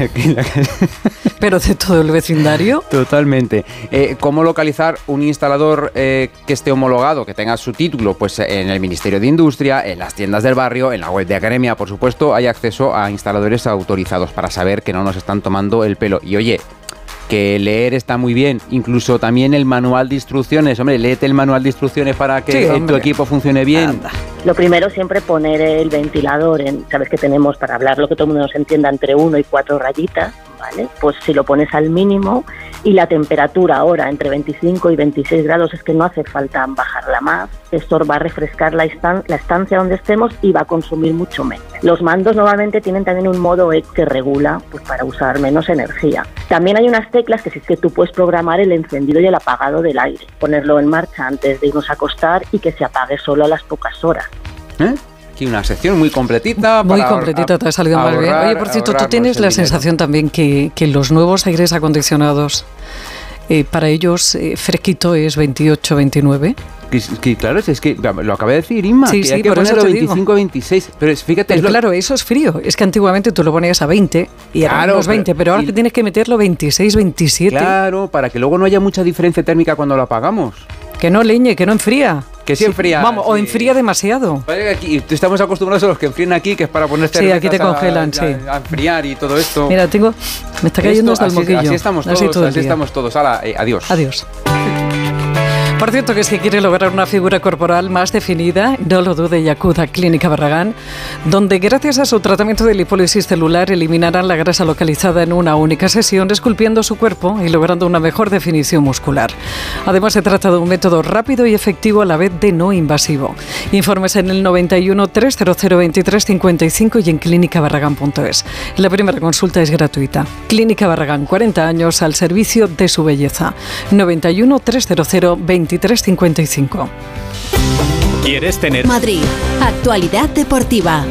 Pero de todo el vecindario. Totalmente. ¿Cómo localizar un instalador que esté homologado, que tenga su título? Pues en el Ministerio de Industria, en las tiendas del barrio, en la web de Agremia, por supuesto, hay acceso a instaladores autorizados para saber que no nos están tomando el pelo. Y oye, que leer está muy bien, incluso también el manual de instrucciones. Hombre, léete el manual de instrucciones para que tu equipo funcione bien. Anda. Lo primero, siempre poner el ventilador, sabes que tenemos, para hablar lo que todo el mundo nos entienda, entre 1 y 4 rayitas, ¿vale? Pues si lo pones al mínimo, y la temperatura ahora entre 25 y 26 grados es que no hace falta bajarla más. Esto va a refrescar la estancia donde estemos y va a consumir mucho menos. Los mandos normalmente tienen también un modo que regula pues, para usar menos energía. También hay unas teclas que sí que tú puedes programar el encendido y el apagado del aire, ponerlo en marcha antes de irnos a acostar y que se apague solo a las pocas horas. Aquí una sección muy completita. Muy completita, te ha salido más bien. Oye, por cierto, tú tienes la sensación también que los nuevos aires acondicionados, para ellos fresquito es 28, 29. Claro, es que lo acabé de decir, Inma, sí, que hay que por ponerlo eso 25, 26. Pero fíjate... Pero claro, eso es frío. Es que antiguamente tú lo ponías a 20 y eran los 20, pero ahora tienes que meterlo 26, 27. Claro, para que luego no haya mucha diferencia térmica cuando lo apagamos. Que no leñe, que no enfría. Que sí enfría. Vamos, o enfría demasiado. Aquí estamos acostumbrados a los que enfrían aquí, que es para poner cervezas aquí te congelan, a enfriar y todo esto. Mira, me está cayendo hasta el moquillo. Así estamos todos. Hala, adiós. Adiós. Por cierto, que si quiere lograr una figura corporal más definida, no lo dude y acuda a Clínica Barragán, donde gracias a su tratamiento de lipólisis celular eliminarán la grasa localizada en una única sesión, esculpiendo su cuerpo y logrando una mejor definición muscular. Además, se trata de un método rápido y efectivo a la vez de no invasivo. Informes en el 91 300 23 55 y en clínicabarragán.es. La primera consulta es gratuita. Clínica Barragán, 40 años al servicio de su belleza. 91 300 2355. ¿Quieres tener Madrid, actualidad deportiva?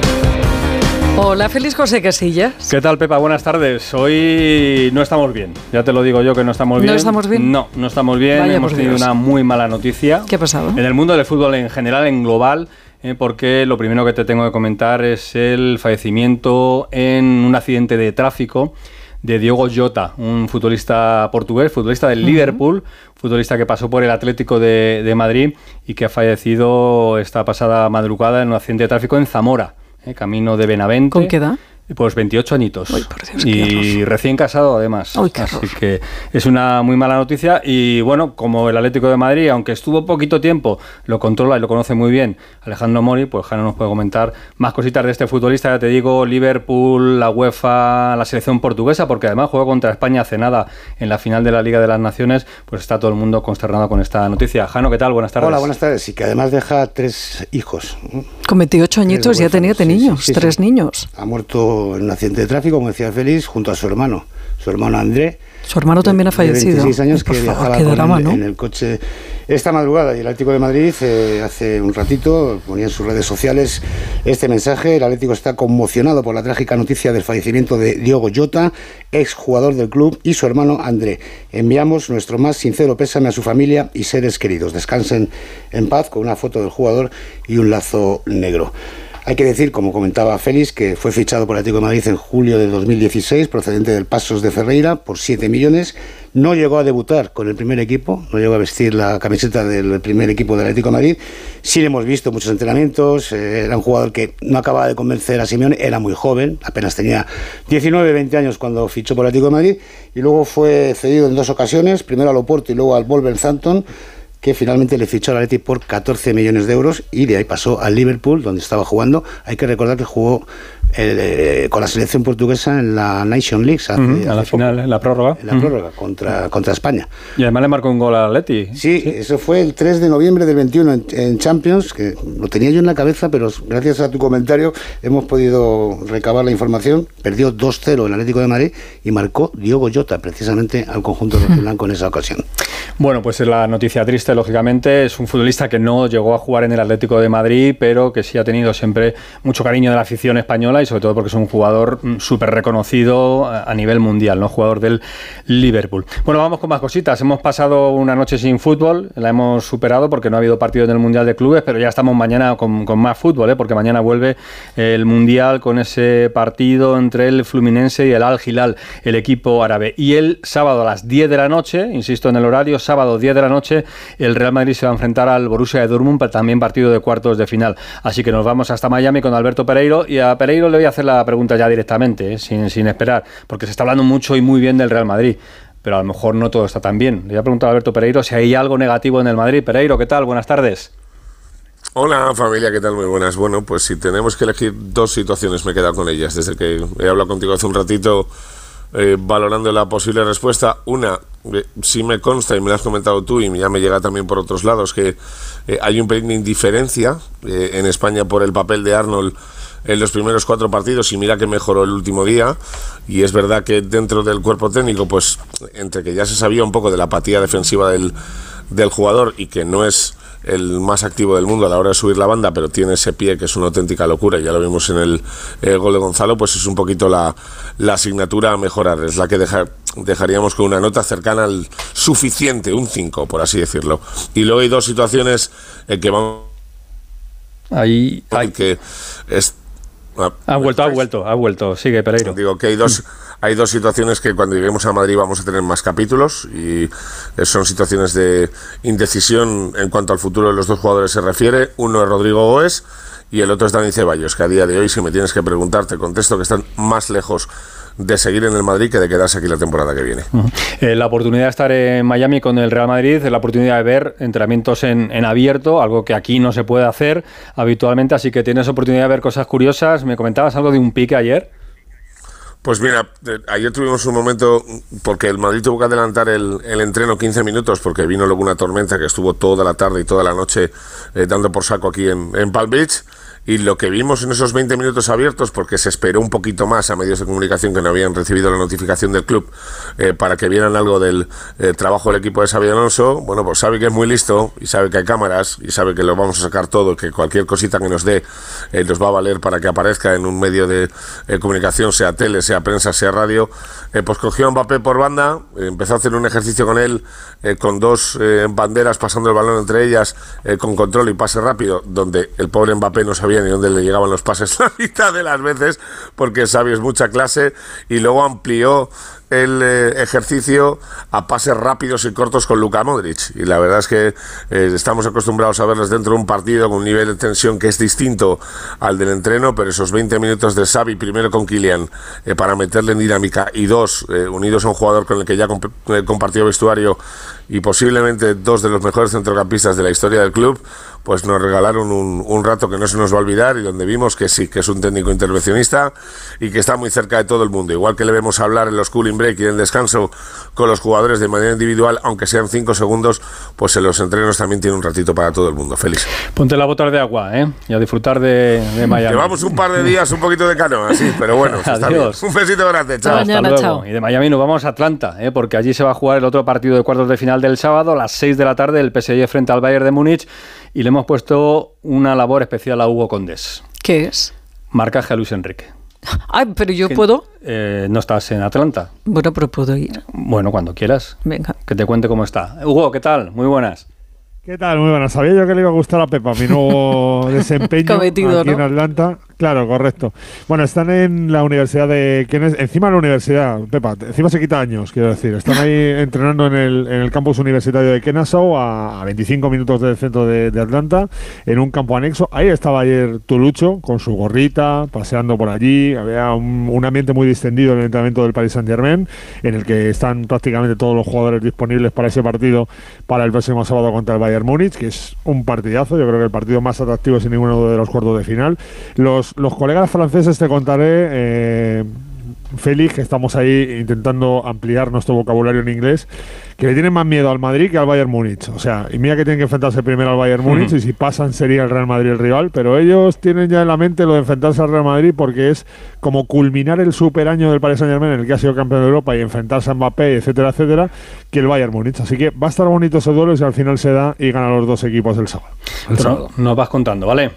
Hola, feliz José Casillas. ¿Qué tal, Pepa? Buenas tardes. Hoy no estamos bien. Ya te lo digo yo que no estamos bien. ¿No estamos bien? No estamos bien. Vaya, hemos tenido una muy mala noticia. ¿Qué ha pasado? En el mundo del fútbol en general, en global, porque lo primero que te tengo que comentar es el fallecimiento en un accidente de tráfico de Diogo Jota, un futbolista portugués, futbolista del Liverpool, futbolista que pasó por el Atlético de Madrid y que ha fallecido esta pasada madrugada en un accidente de tráfico en Zamora, camino de Benavente. ¿Con qué edad? Pues 28 añitos. Ay, por Dios, y recién casado además. Ay, así que es una muy mala noticia. Y bueno, como el Atlético de Madrid, aunque estuvo poquito tiempo, lo controla y lo conoce muy bien Alejandro Mori, pues Jano nos puede comentar más cositas de este futbolista. Ya te digo, Liverpool, la UEFA, la selección portuguesa, porque además juega contra España hace nada en la final de la Liga de las Naciones. Pues está todo el mundo consternado con esta noticia. Jano, ¿qué tal? Buenas tardes. Hola, buenas tardes. Y que además deja 3 hijos. Con 28 añitos ya tenía niños, sí, 3 niños. Ha muerto en un accidente de tráfico, como decía Félix, junto a su hermano André. Su hermano también ha fallecido. De 26 años, que viajaba con él en el coche esta madrugada. Y el Atlético de Madrid hace un ratito ponía en sus redes sociales este mensaje. El Atlético está conmocionado por la trágica noticia del fallecimiento de Diogo Jota, exjugador del club, y su hermano André. Enviamos nuestro más sincero pésame a su familia y seres queridos. Descansen en paz, con una foto del jugador y un lazo negro. Hay que decir, como comentaba Félix, que fue fichado por el Atlético de Madrid en julio de 2016, procedente del Paços de Ferreira, por 7 millones. No llegó a debutar con el primer equipo, no llegó a vestir la camiseta del primer equipo del Atlético de Madrid. Sí le hemos visto muchos entrenamientos, era un jugador que no acababa de convencer a Simeone, era muy joven, apenas tenía 19, 20 años cuando fichó por el Atlético de Madrid, y luego fue cedido en 2 ocasiones, primero al Oporto y luego al Wolverhampton, que finalmente le fichó al Atleti por 14 millones de euros y de ahí pasó al Liverpool, donde estaba jugando. Hay que recordar que jugó con la selección portuguesa en la Nation League a la final, en la prórroga. En la prórroga contra España. Y además le marcó un gol al Atleti. Sí, eso fue el 3 de noviembre del 21 en Champions, que lo tenía yo en la cabeza, pero gracias a tu comentario hemos podido recabar la información. Perdió 2-0 el Atlético de Madrid y marcó Diogo Jota precisamente al conjunto rojiblanco en esa ocasión. Bueno, pues es la noticia triste, lógicamente. Es un futbolista que no llegó a jugar en el Atlético de Madrid, pero que sí ha tenido siempre mucho cariño de la afición española y sobre todo porque es un jugador súper reconocido a nivel mundial, ¿no? Jugador del Liverpool. Bueno, vamos con más cositas. Hemos pasado una noche sin fútbol, la hemos superado porque no ha habido partido en el Mundial de Clubes, pero ya estamos mañana con más fútbol, porque mañana vuelve el Mundial con ese partido entre el Fluminense y el Al Hilal, el equipo árabe. Y el sábado a las 10 de la noche, insisto en el horario, sábado 10 de la noche, el Real Madrid se va a enfrentar al Borussia de Dortmund, también partido de cuartos de final. Así que nos vamos hasta Miami con Alberto Pereiro, y a Pereiro le voy a hacer la pregunta ya directamente, sin esperar, porque se está hablando mucho y muy bien del Real Madrid, pero a lo mejor no todo está tan bien. Le voy a preguntar a Alberto Pereiro si hay algo negativo en el Madrid. Pereiro, ¿qué tal? Buenas tardes. Hola familia, ¿qué tal? Muy buenas. Bueno, pues si tenemos que elegir 2 situaciones, me he quedado con ellas. Desde que he hablado contigo hace un ratito, valorando la posible respuesta. Una, sí me consta, y me lo has comentado tú, y ya me llega también por otros lados, que hay un pelín de indiferencia en España por el papel de Arnold en los primeros 4 partidos, y mira que mejoró el último día. Y es verdad que dentro del cuerpo técnico, pues entre que ya se sabía un poco de la apatía defensiva del jugador, y que no es el más activo del mundo a la hora de subir la banda, pero tiene ese pie que es una auténtica locura, y ya lo vimos en el gol de Gonzalo, pues es un poquito la asignatura a mejorar, es la que dejaríamos con una nota cercana al suficiente, un 5, por así decirlo. Y luego hay 2 situaciones que van... Ahí que es... Ha vuelto, sigue Pereiro. Digo que hay dos situaciones que cuando lleguemos a Madrid vamos a tener más capítulos, y son situaciones de indecisión en cuanto al futuro de los 2 jugadores se refiere. Uno es Rodrigo Goes y el otro es Dani Ceballos, que a día de hoy, si me tienes que preguntar, te contesto que están más lejos de seguir en el Madrid que de quedarse aquí la temporada que viene. La oportunidad de estar en Miami con el Real Madrid, la oportunidad de ver entrenamientos en abierto, algo que aquí no se puede hacer habitualmente, así que tienes oportunidad de ver cosas curiosas. Me comentabas algo de un pique ayer. Pues mira, ayer tuvimos un momento, porque el Madrid tuvo que adelantar el entreno 15 minutos, porque vino luego una tormenta que estuvo toda la tarde y toda la noche dando por saco aquí en Palm Beach. Y lo que vimos en esos 20 minutos abiertos, porque se esperó un poquito más a medios de comunicación que no habían recibido la notificación del club para que vieran algo del trabajo del equipo de Xabi Alonso, bueno, pues sabe que es muy listo y sabe que hay cámaras y sabe que lo vamos a sacar todo, que cualquier cosita que nos dé nos va a valer para que aparezca en un medio de comunicación, sea tele, sea prensa, sea radio. Pues cogió a Mbappé por banda, empezó a hacer un ejercicio con él, con 2 banderas pasando el balón entre ellas, con control y pase rápido, donde el pobre Mbappé no sabía ni dónde le llegaban los pases la mitad de las veces, porque Xavi es mucha clase, y luego amplió el ejercicio a pases rápidos y cortos con Luka Modric, y la verdad es que estamos acostumbrados a verles dentro de un partido con un nivel de tensión que es distinto al del entreno, pero esos 20 minutos de Xavi, primero con Kylian para meterle en dinámica, y 2 unidos a un jugador con el que ya compartió vestuario y posiblemente 2 de los mejores centrocampistas de la historia del club, pues nos regalaron un rato que no se nos va a olvidar, y donde vimos que sí, que es un técnico intervencionista y que está muy cerca de todo el mundo, igual que le vemos hablar en los cooling break y en el descanso con los jugadores de manera individual, aunque sean 5 segundos, pues en los entrenos también tiene un ratito para todo el mundo. Félix, ponte la bota de agua, y a disfrutar de Miami. Llevamos un par de días un poquito de canoa, sí, pero bueno, está bien. Un besito grande, chao. Hasta luego. Chao. Y de Miami nos vamos a Atlanta, porque allí se va a jugar el otro partido de cuartos de final del sábado a las 6 de la tarde, el PSG frente al Bayern de Múnich, y le hemos puesto una labor especial a Hugo Condés. ¿Qué es? Marcaje a Luis Enrique. Ay, pero yo puedo. No estás en Atlanta. Bueno, pero puedo ir. Bueno, cuando quieras. Venga. Que te cuente cómo está. Hugo, ¿qué tal? Muy buenas. ¿Qué tal? Muy buenas. Sabía yo que le iba a gustar a Pepa mi nuevo desempeño aquí, ¿no? En Atlanta. Claro, correcto. Bueno, están en la Universidad de Kennesaw, encima de la universidad, Pepa, encima se quita años, quiero decir. Están ahí entrenando en el campus universitario de Kennesaw, a 25 minutos del centro de Atlanta, en un campo anexo. Ahí estaba ayer Tulucho, con su gorrita, paseando por allí. Había un ambiente muy distendido en el entrenamiento del Paris Saint-Germain, en el que están prácticamente todos los jugadores disponibles para ese partido, para el próximo sábado contra el Bayern Múnich, que es un partidazo. Yo creo que el partido más atractivo sin ninguno de los cuartos de final. Los colegas franceses, te contaré, Félix, que estamos ahí intentando ampliar nuestro vocabulario en inglés, que le tienen más miedo al Madrid que al Bayern Múnich. O sea, y mira que tienen que enfrentarse primero al Bayern Múnich, y si pasan sería el Real Madrid el rival, pero ellos tienen ya en la mente lo de enfrentarse al Real Madrid, porque es como culminar el superaño del Paris Saint-Germain, en el que ha sido campeón de Europa, y enfrentarse a Mbappé, etcétera, etcétera, que el Bayern Múnich. Así que va a estar bonito ese duelo, y al final se da y ganan los 2 equipos el sábado. Pero nos vas contando, ¿vale?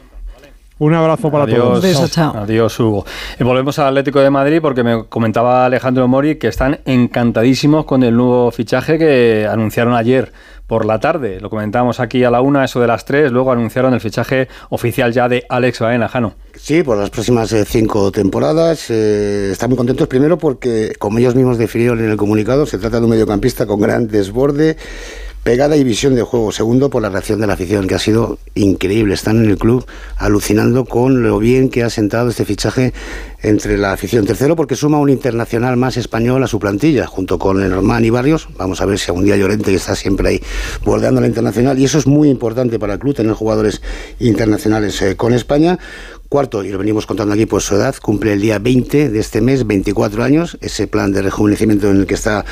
Un abrazo para todos. Un beso, chao. Adiós, Hugo. Y volvemos al Atlético de Madrid, porque me comentaba Alejandro Mori que están encantadísimos con el nuevo fichaje que anunciaron ayer por la tarde. Lo comentábamos aquí a la 1, eso de las 3. Luego anunciaron el fichaje oficial ya de Alex Baena, Jano. Sí, por las próximas 5 temporadas. Están muy contentos, primero porque, como ellos mismos definieron en el comunicado, se trata de un mediocampista con gran desborde, pegada y visión de juego. Segundo, por la reacción de la afición, que ha sido increíble. Están en el club alucinando con lo bien que ha sentado este fichaje entre la afición. Tercero, porque suma un internacional más español a su plantilla, junto con el Román y Barrios. Vamos a ver si algún día Llorente, que está siempre ahí bordeando la internacional, y eso es muy importante para el club, tener jugadores internacionales con España. Cuarto, y lo venimos contando aquí por su edad, cumple el día 20 de este mes, 24 años, ese plan de rejuvenecimiento en el que está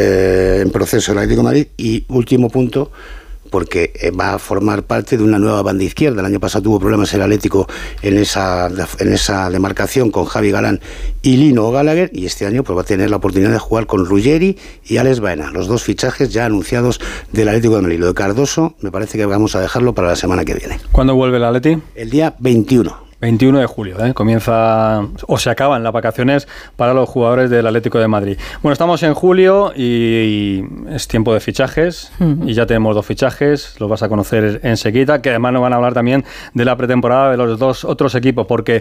en proceso el Atlético de Madrid. Y último punto, porque va a formar parte de una nueva banda izquierda. El año pasado tuvo problemas el Atlético en esa demarcación con Javi Galán y Lino Gallagher, y este año pues va a tener la oportunidad de jugar con Ruggeri y Alex Baena, los dos fichajes ya anunciados del Atlético de Madrid. Lo de Cardoso me parece que vamos a dejarlo para la semana que viene. ¿Cuándo vuelve el Atleti? El día 21. 21 de julio, comienza o se acaban las vacaciones para los jugadores del Atlético de Madrid. Bueno, estamos en julio y es tiempo de fichajes y ya tenemos 2 fichajes, los vas a conocer enseguida, que además nos van a hablar también de la pretemporada de los 2 otros equipos, porque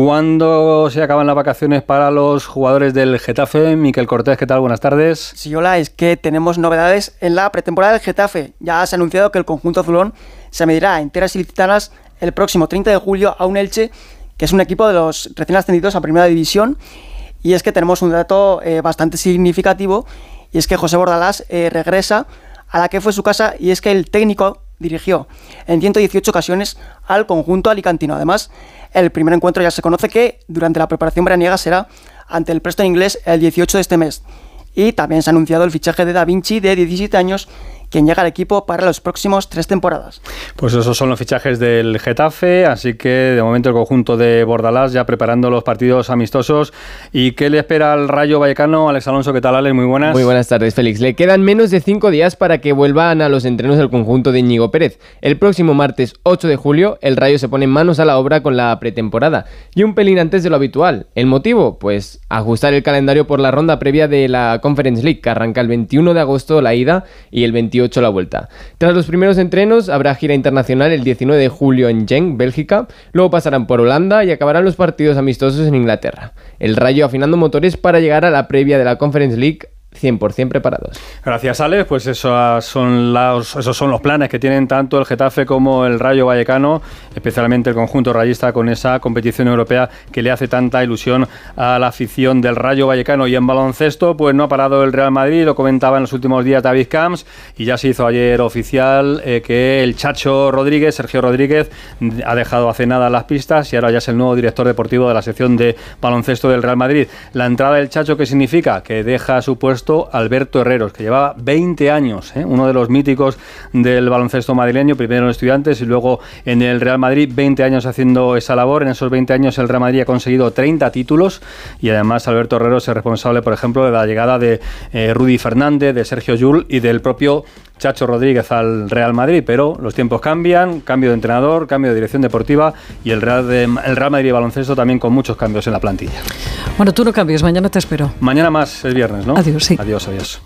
¿cuándo se acaban las vacaciones para los jugadores del Getafe? Miquel Cortés, ¿qué tal? Buenas tardes. Sí, hola, es que tenemos novedades en la pretemporada del Getafe. Ya se ha anunciado que el conjunto azulón se medirá en tierras ilicitanas el próximo 30 de julio a un Elche, que es un equipo de los recién ascendidos a Primera División. Y es que tenemos un dato bastante significativo, y es que José Bordalás regresa a la que fue su casa, y es que el técnico dirigió en 118 ocasiones al conjunto alicantino. Además, el primer encuentro ya se conoce, que durante la preparación veraniega será ante el Preston inglés el 18 de este mes. Y también se ha anunciado el fichaje de Da Vinci, de 17 años, quien llega al equipo para los próximos 3 temporadas. Pues esos son los fichajes del Getafe, así que de momento el conjunto de Bordalás ya preparando los partidos amistosos. ¿Y qué le espera al Rayo Vallecano? Alex Alonso, ¿qué tal, Alex? Muy buenas. Muy buenas tardes, Félix. Le quedan menos de 5 días para que vuelvan a los entrenos el conjunto de Íñigo Pérez. El próximo martes 8 de julio, el Rayo se pone manos a la obra con la pretemporada, y un pelín antes de lo habitual. ¿El motivo? Pues ajustar el calendario por la ronda previa de la Conference League, que arranca el 21 de agosto la ida y el 28 la vuelta. Tras los primeros entrenos habrá gira internacional el 19 de julio en Genk, Bélgica, luego pasarán por Holanda y acabarán los partidos amistosos en Inglaterra. El Rayo afinando motores para llegar a la previa de la Conference League 100% preparados. Gracias, Alex. Pues esos son los planes que tienen tanto el Getafe como el Rayo Vallecano, especialmente el conjunto rayista, con esa competición europea que le hace tanta ilusión a la afición del Rayo Vallecano. Y en baloncesto, pues no ha parado el Real Madrid, lo comentaba en los últimos días David Camps, y ya se hizo ayer oficial que el Chacho Rodríguez, Sergio Rodríguez, ha dejado hace nada las pistas y ahora ya es el nuevo director deportivo de la sección de baloncesto del Real Madrid. La entrada del Chacho, ¿qué significa? Que deja su puesto Alberto Herreros, que llevaba 20 años, uno de los míticos del baloncesto madrileño, primero en Estudiantes y luego en el Real Madrid, 20 años haciendo esa labor. En esos 20 años el Real Madrid ha conseguido 30 títulos y además Alberto Herreros es responsable, por ejemplo, de la llegada de Rudy Fernández, de Sergio Llull y del propio Chacho Rodríguez al Real Madrid, pero los tiempos cambian, cambio de entrenador, cambio de dirección deportiva y el Real Madrid de baloncesto también con muchos cambios en la plantilla. Bueno, tú no cambies, mañana te espero. Mañana más, es viernes, ¿no? Adiós, sí. Adiós.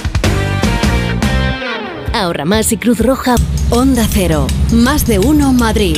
Ahorra más y Cruz Roja. Onda Cero. Más de uno Madrid.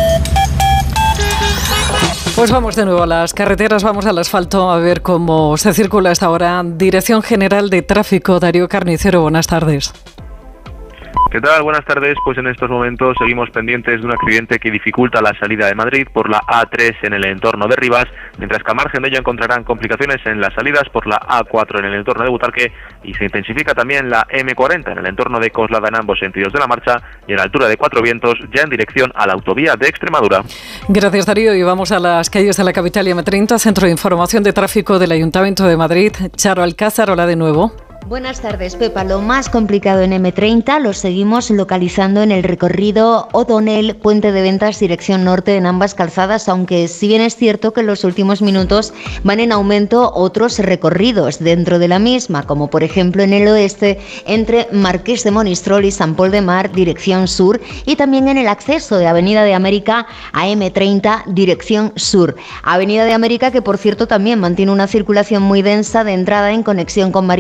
Pues vamos de nuevo a las carreteras, vamos al asfalto a ver cómo se circula hasta ahora. Dirección General de Tráfico, Darío Carnicero, buenas tardes. ¿Qué tal? Buenas tardes. Pues en estos momentos seguimos pendientes de un accidente que dificulta la salida de Madrid por la A3 en el entorno de Rivas, mientras que a margen de ello encontrarán complicaciones en las salidas por la A4 en el entorno de Butarque, y se intensifica también la M40 en el entorno de Coslada en ambos sentidos de la marcha y a la altura de Cuatro Vientos ya en dirección a la autovía de Extremadura. Gracias, Darío, y vamos a las calles de la capital y M30, Centro de Información de Tráfico del Ayuntamiento de Madrid. Charo Alcázar, hola de nuevo. Buenas tardes, Pepa. Lo más complicado en M30 lo seguimos localizando en el recorrido O'Donnell, Puente de Ventas, dirección norte en ambas calzadas, aunque si bien es cierto que en los últimos minutos van en aumento otros recorridos dentro de la misma, como por ejemplo en el oeste entre Marqués de Monistrol y San Pol de Mar, dirección sur, y también en el acceso de Avenida de América a M30, dirección sur. Avenida de América que, por cierto, también mantiene una circulación muy densa de entrada en conexión con María de Molina,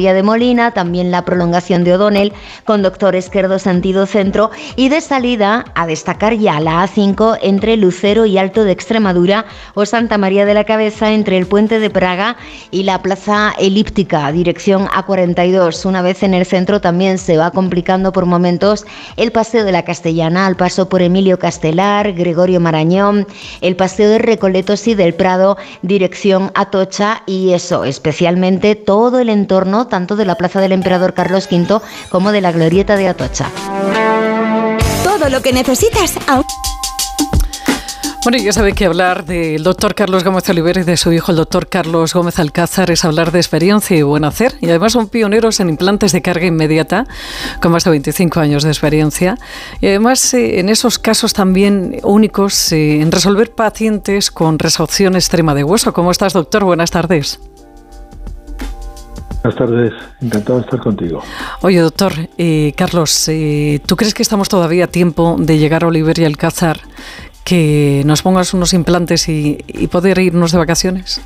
Molina, también la prolongación de O'Donnell, conductor izquierdo sentido centro, y de salida a destacar ya la A5 entre Lucero y Alto de Extremadura o Santa María de la Cabeza entre el Puente de Praga y la Plaza Elíptica, dirección A42. Una vez en el centro también se va complicando por momentos el Paseo de la Castellana al paso por Emilio Castelar, Gregorio Marañón, el Paseo de Recoletos y del Prado, dirección Atocha, y eso, especialmente todo el entorno tanto de la Plaza del Emperador Carlos V como de la Glorieta de Atocha. Todo lo que necesitas. Bueno, ya sabe que hablar del doctor Carlos Gómez Oliver y de su hijo, el doctor Carlos Gómez Alcázar, es hablar de experiencia y buen hacer. Y además son pioneros en implantes de carga inmediata, con más de 25 años de experiencia. Y además en esos casos también únicos en resolver pacientes con resorción extrema de hueso. ¿Cómo estás, doctor? Buenas tardes. Buenas tardes, encantado de estar contigo. Oye, doctor, Carlos, ¿tú crees que estamos todavía a tiempo de llegar a Oliver y Alcázar, que nos pongas unos implantes y poder irnos de vacaciones?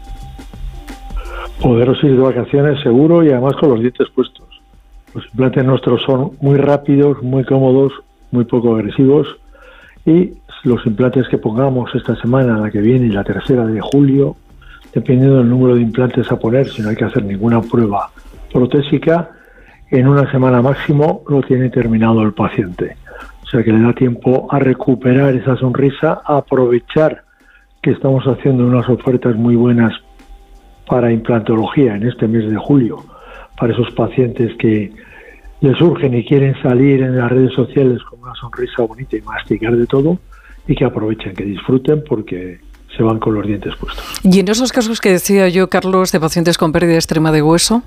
Poderos ir de vacaciones seguro y además con los dientes puestos. Los implantes nuestros son muy rápidos, muy cómodos, muy poco agresivos, y los implantes que pongamos esta semana, la que viene y la tercera de julio, dependiendo del número de implantes a poner, si no hay que hacer ninguna prueba protésica, en una semana máximo lo tiene terminado el paciente. O sea que le da tiempo a recuperar esa sonrisa, a aprovechar que estamos haciendo unas ofertas muy buenas para implantología en este mes de julio, para esos pacientes que les surgen y quieren salir en las redes sociales con una sonrisa bonita y masticar de todo, y que aprovechen, que disfruten, porque se van con los dientes puestos. Y en esos casos que decía yo, Carlos, de pacientes con pérdida extrema de hueso.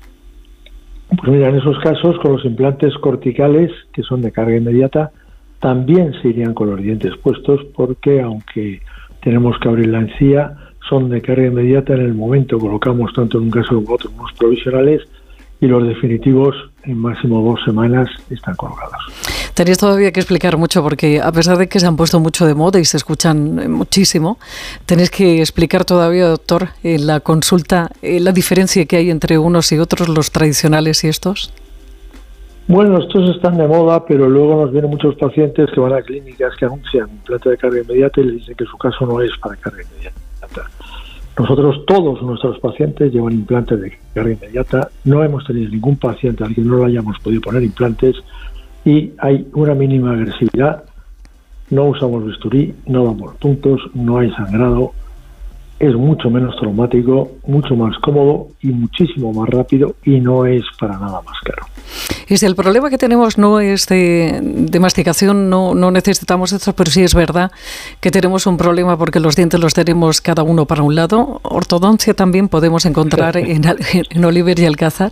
Pues mira, en esos casos, con los implantes corticales, que son de carga inmediata, también se irían con los dientes puestos, porque aunque tenemos que abrir la encía, son de carga inmediata en el momento. Colocamos tanto en un caso como otro unos provisionales, y los definitivos en máximo 2 semanas están colocados. Tenéis todavía que explicar mucho, porque a pesar de que se han puesto mucho de moda y se escuchan muchísimo, tenéis que explicar todavía, doctor, en la consulta, la diferencia que hay entre unos y otros, los tradicionales y estos. Bueno, estos están de moda, pero luego nos vienen muchos pacientes que van a clínicas que anuncian implante de carga inmediata y les dicen que su caso no es para carga inmediata. Nosotros, todos nuestros pacientes llevan implantes de carga inmediata. No hemos tenido ningún paciente al que no le hayamos podido poner implantes, y hay una mínima agresividad. No usamos bisturí, no damos puntos, no hay sangrado. Es mucho menos traumático, mucho más cómodo y muchísimo más rápido, y no es para nada más caro. Y si el problema que tenemos no es de masticación, no necesitamos esto, pero sí es verdad que tenemos un problema porque los dientes los tenemos cada uno para un lado. ¿Ortodoncia también podemos encontrar en Oliver y Alcázar?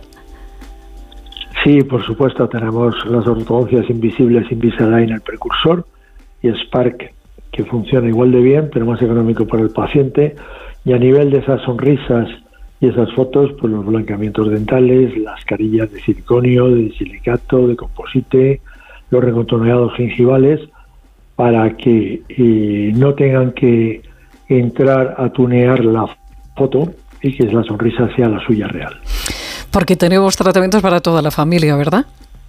Sí, por supuesto, tenemos las ortodoncias invisibles Invisalign, el precursor, y Spark, que funciona igual de bien, pero más económico para el paciente. Y a nivel de esas sonrisas y esas fotos, pues los blanqueamientos dentales, las carillas de siliconio, de silicato, de composite, los recontorneados gingivales, para que no tengan que entrar a tunear la foto y que la sonrisa sea la suya real. Porque tenemos tratamientos para toda la familia, ¿verdad?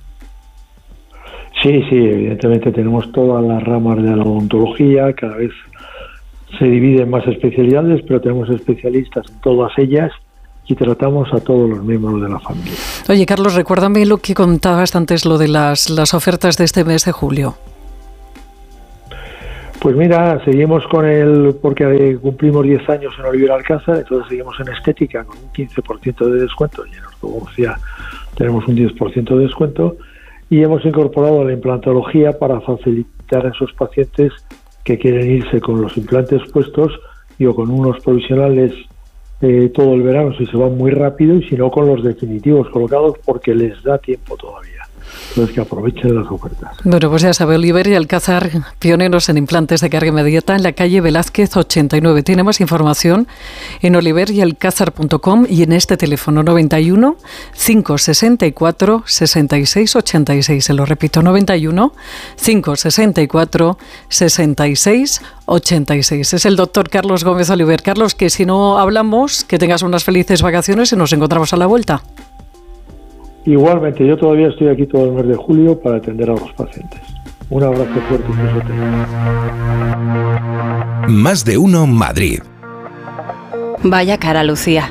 Sí, evidentemente tenemos todas las ramas de la odontología, cada vez se dividen más especialidades, pero tenemos especialistas en todas ellas y tratamos a todos los miembros de la familia. Oye, Carlos, recuérdame lo que contabas antes, lo de las ofertas de este mes de julio. Pues mira, seguimos con porque cumplimos 10 años en Oliver Alcázar, entonces seguimos en estética con un 15% de descuento, y en ortodoncia tenemos un 10% de descuento, y hemos incorporado la implantología para facilitar a esos pacientes que quieren irse con los implantes puestos y o con unos provisionales todo el verano si se van muy rápido, y si no con los definitivos colocados, porque les da tiempo todavía. Entonces que aprovechen las ofertas. Bueno, pues ya sabe, Oliver y Alcázar, pioneros en implantes de carga inmediata, en la calle Velázquez 89. Tiene más información en oliveryalcázar.com y en este teléfono 91 564 66 86. Se lo repito, 91 564 66 86. Es el doctor Carlos Gómez Oliver. Carlos, que si no hablamos, que tengas unas felices vacaciones y nos encontramos a la vuelta. Igualmente, yo todavía estoy aquí todo el mes de julio para atender a los pacientes. Un abrazo fuerte, un besote. Más de uno Madrid. Vaya cara, Lucía.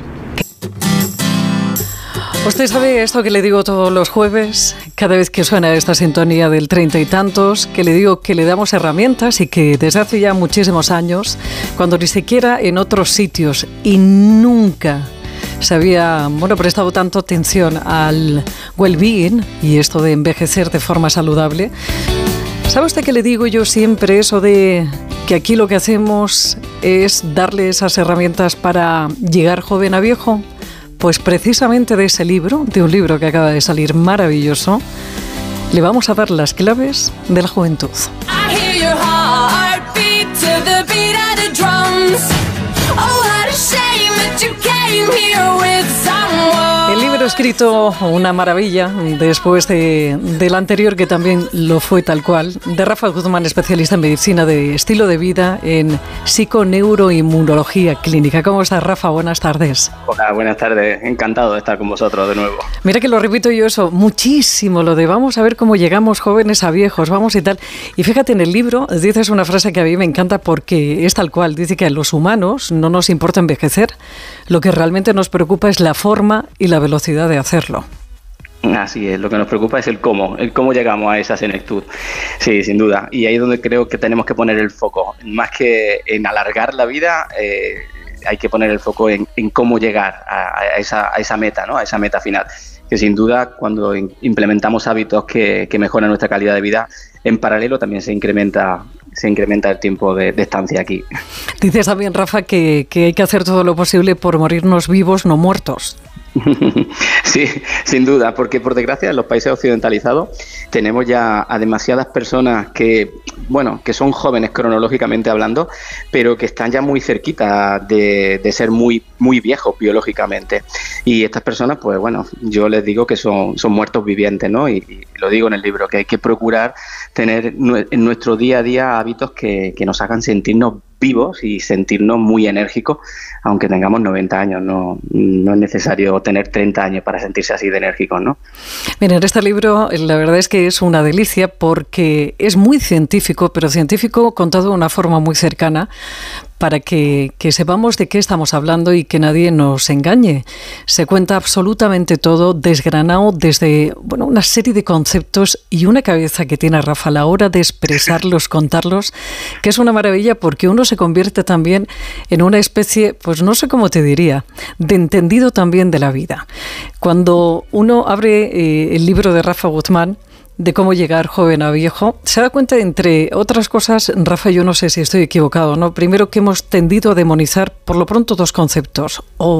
¿Usted sabe esto que le digo todos los jueves, cada vez que suena esta sintonía del 30 y tantos, que le digo que le damos herramientas y que desde hace ya muchísimos años, cuando ni siquiera en otros sitios y nunca se había prestado tanto atención al well-being y esto de envejecer de forma saludable? ¿Sabe usted que le digo yo siempre eso de que aquí lo que hacemos es darle esas herramientas para llegar joven a viejo? Pues precisamente de ese libro, de un libro que acaba de salir maravilloso, le vamos a dar las claves de la juventud. El libro escrito una maravilla después del anterior, que también lo fue tal cual, de Rafa Guzmán, especialista en medicina de estilo de vida en psiconeuroinmunología clínica. ¿Cómo estás, Rafa? Buenas tardes. Hola, buenas tardes. Encantado de estar con vosotros de nuevo. Mira que lo repito yo eso muchísimo, lo de vamos a ver cómo llegamos jóvenes a viejos, vamos y tal. Y fíjate, en el libro dices una frase que a mí me encanta porque es tal cual. Dice que a los humanos no nos importa envejecer, lo que realmente nos preocupa es la forma y la velocidad de hacerlo. Así es, lo que nos preocupa es el cómo llegamos a esa senectud. Sí, sin duda. Y ahí es donde creo que tenemos que poner el foco. Más que en alargar la vida, hay que poner el foco en cómo llegar a esa meta, ¿no? A esa meta final. Que sin duda, cuando implementamos hábitos que mejoran nuestra calidad de vida, en paralelo también se incrementa el tiempo de estancia aquí. Dices también, Rafa, que hay que hacer todo lo posible por morirnos vivos, no muertos. Sí, sin duda, porque por desgracia en los países occidentalizados tenemos ya a demasiadas personas que son jóvenes cronológicamente hablando, pero que están ya muy cerquita de ser muy, muy viejos biológicamente. Y estas personas, pues yo les digo que son muertos vivientes, ¿no? Y lo digo en el libro, que hay que procurar tener en nuestro día a día hábitos que nos hagan sentirnos vivos y sentirnos muy enérgicos, aunque tengamos 90 años. No es necesario tener 30 años para sentirse así de enérgicos, ¿no? Mira, en este libro la verdad es que es una delicia porque es muy científico, pero científico contado de una forma muy cercana, para que sepamos de qué estamos hablando y que nadie nos engañe. Se cuenta absolutamente todo, desgranado desde una serie de conceptos y una cabeza que tiene Rafa a la hora de expresarlos, contarlos, que es una maravilla porque uno se convierte también en una especie, pues no sé cómo te diría, de entendido también de la vida. Cuando uno abre el libro de Rafa Guzmán, de cómo llegar joven a viejo, se da cuenta, entre otras cosas, Rafa, yo no sé si estoy equivocado, ¿no? Primero, que hemos tendido a demonizar, por lo pronto, dos conceptos,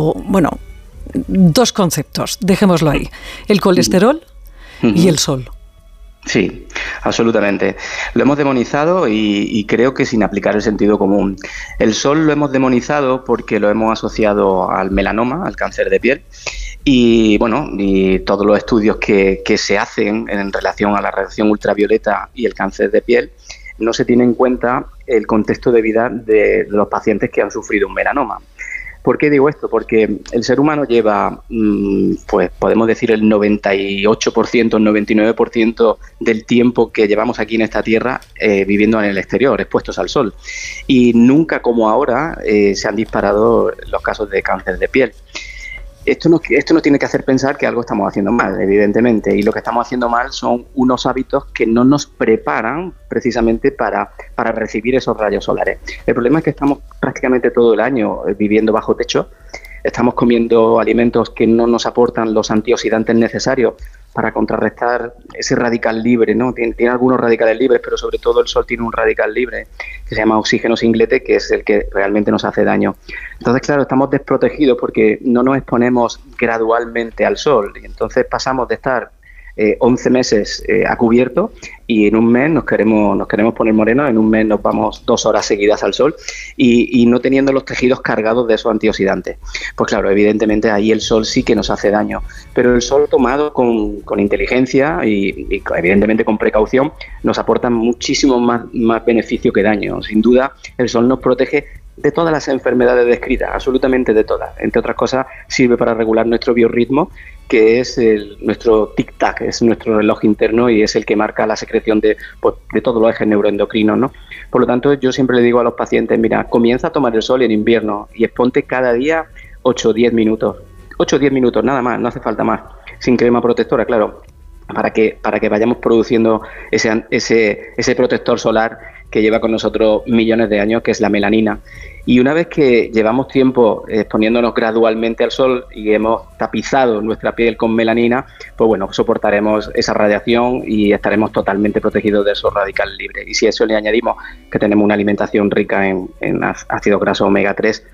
dejémoslo ahí, el colesterol y el sol. Sí, absolutamente. Lo hemos demonizado y creo que sin aplicar el sentido común. El sol lo hemos demonizado porque lo hemos asociado al melanoma, al cáncer de piel. Y todos los estudios que se hacen en relación a la radiación ultravioleta y el cáncer de piel, no se tiene en cuenta el contexto de vida de los pacientes que han sufrido un melanoma. ¿Por qué digo esto? Porque el ser humano lleva, podemos decir, el 98%, el 99% del tiempo que llevamos aquí en esta tierra viviendo en el exterior, expuestos al sol. Y nunca como ahora se han disparado los casos de cáncer de piel. Esto nos tiene que hacer pensar que algo estamos haciendo mal, evidentemente, y lo que estamos haciendo mal son unos hábitos que no nos preparan precisamente para recibir esos rayos solares. El problema es que estamos prácticamente todo el año viviendo bajo techo, estamos comiendo alimentos que no nos aportan los antioxidantes necesarios para contrarrestar ese radical libre, ¿no? Tiene algunos radicales libres, pero sobre todo el sol tiene un radical libre que se llama oxígeno singlete, que es el que realmente nos hace daño. Entonces, claro, estamos desprotegidos porque no nos exponemos gradualmente al sol y entonces pasamos de estar 11 meses a cubierto y en un mes nos queremos poner morenos, en un mes nos vamos 2 horas seguidas al sol y no teniendo los tejidos cargados de esos antioxidantes. Pues claro, evidentemente ahí el sol sí que nos hace daño, pero el sol tomado con inteligencia y evidentemente con precaución nos aporta muchísimo más beneficio que daño. Sin duda el sol nos protege de todas las enfermedades descritas, absolutamente de todas. Entre otras cosas, sirve para regular nuestro biorritmo, que es nuestro tic-tac, es nuestro reloj interno y es el que marca la secreción de todos los ejes neuroendocrinos, ¿no? Por lo tanto, yo siempre le digo a los pacientes, mira, comienza a tomar el sol en invierno y exponte cada día 8 o 10 minutos. 8 o 10 minutos, nada más, no hace falta más. Sin crema protectora, claro, para que vayamos produciendo ese protector solar que lleva con nosotros millones de años, que es la melanina. Y una vez que llevamos tiempo exponiéndonos gradualmente al sol y hemos tapizado nuestra piel con melanina, pues bueno, soportaremos esa radiación y estaremos totalmente protegidos del sol radical libre. Y si a eso le añadimos que tenemos una alimentación rica en ácidos grasos omega 3,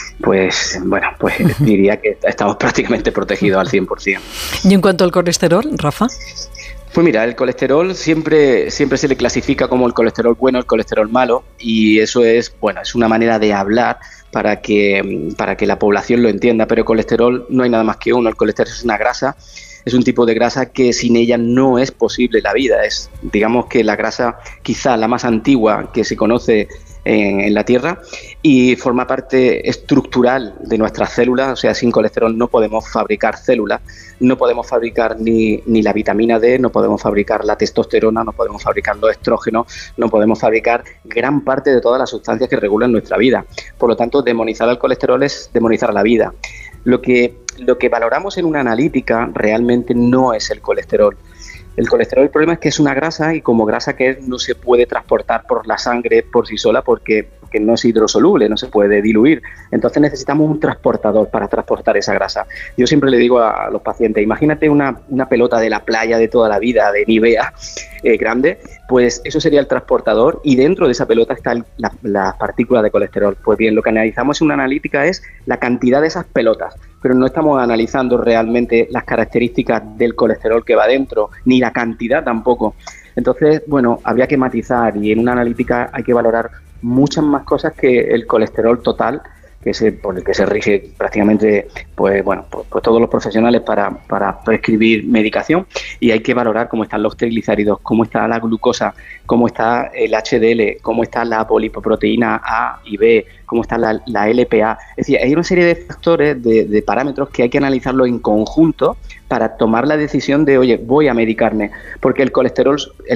pues bueno, pues diría que estamos prácticamente protegidos al 100%. ¿Y en cuanto al colesterol, Rafa? Pues mira, el colesterol siempre se le clasifica como el colesterol bueno, el colesterol malo, y eso es una manera de hablar para que la población lo entienda, pero el colesterol no hay nada más que uno. El colesterol es una grasa, es un tipo de grasa que sin ella no es posible la vida. Es, digamos, que la grasa quizá la más antigua que se conoce en la Tierra y forma parte estructural de nuestras células. O sea, sin colesterol no podemos fabricar células, no podemos fabricar ni la vitamina D, no podemos fabricar la testosterona, no podemos fabricar los estrógenos, no podemos fabricar gran parte de todas las sustancias que regulan nuestra vida. Por lo tanto, demonizar al colesterol es demonizar a la vida. Lo que valoramos en una analítica realmente no es el colesterol. El colesterol, el problema es que es una grasa y como grasa que es, no se puede transportar por la sangre por sí sola porque no es hidrosoluble, no se puede diluir. Entonces necesitamos un transportador para transportar esa grasa. Yo siempre le digo a los pacientes, imagínate una pelota de la playa de toda la vida, de Nivea, grande, pues eso sería el transportador y dentro de esa pelota está la partícula de colesterol. Pues bien, lo que analizamos en una analítica es la cantidad de esas pelotas, pero no estamos analizando realmente las características del colesterol que va dentro, ni la cantidad tampoco. Entonces, bueno, habría que matizar y en una analítica hay que valorar muchas más cosas que el colesterol total, por el que se rige prácticamente pues todos los profesionales para prescribir medicación, y hay que valorar cómo están los triglicéridos, cómo está la glucosa, cómo está el HDL, cómo está la apolipoproteína A y B, cómo está la LPA. Es decir, hay una serie de factores, de parámetros que hay que analizarlo en conjunto para tomar la decisión de, oye, voy a medicarme, porque el colesterol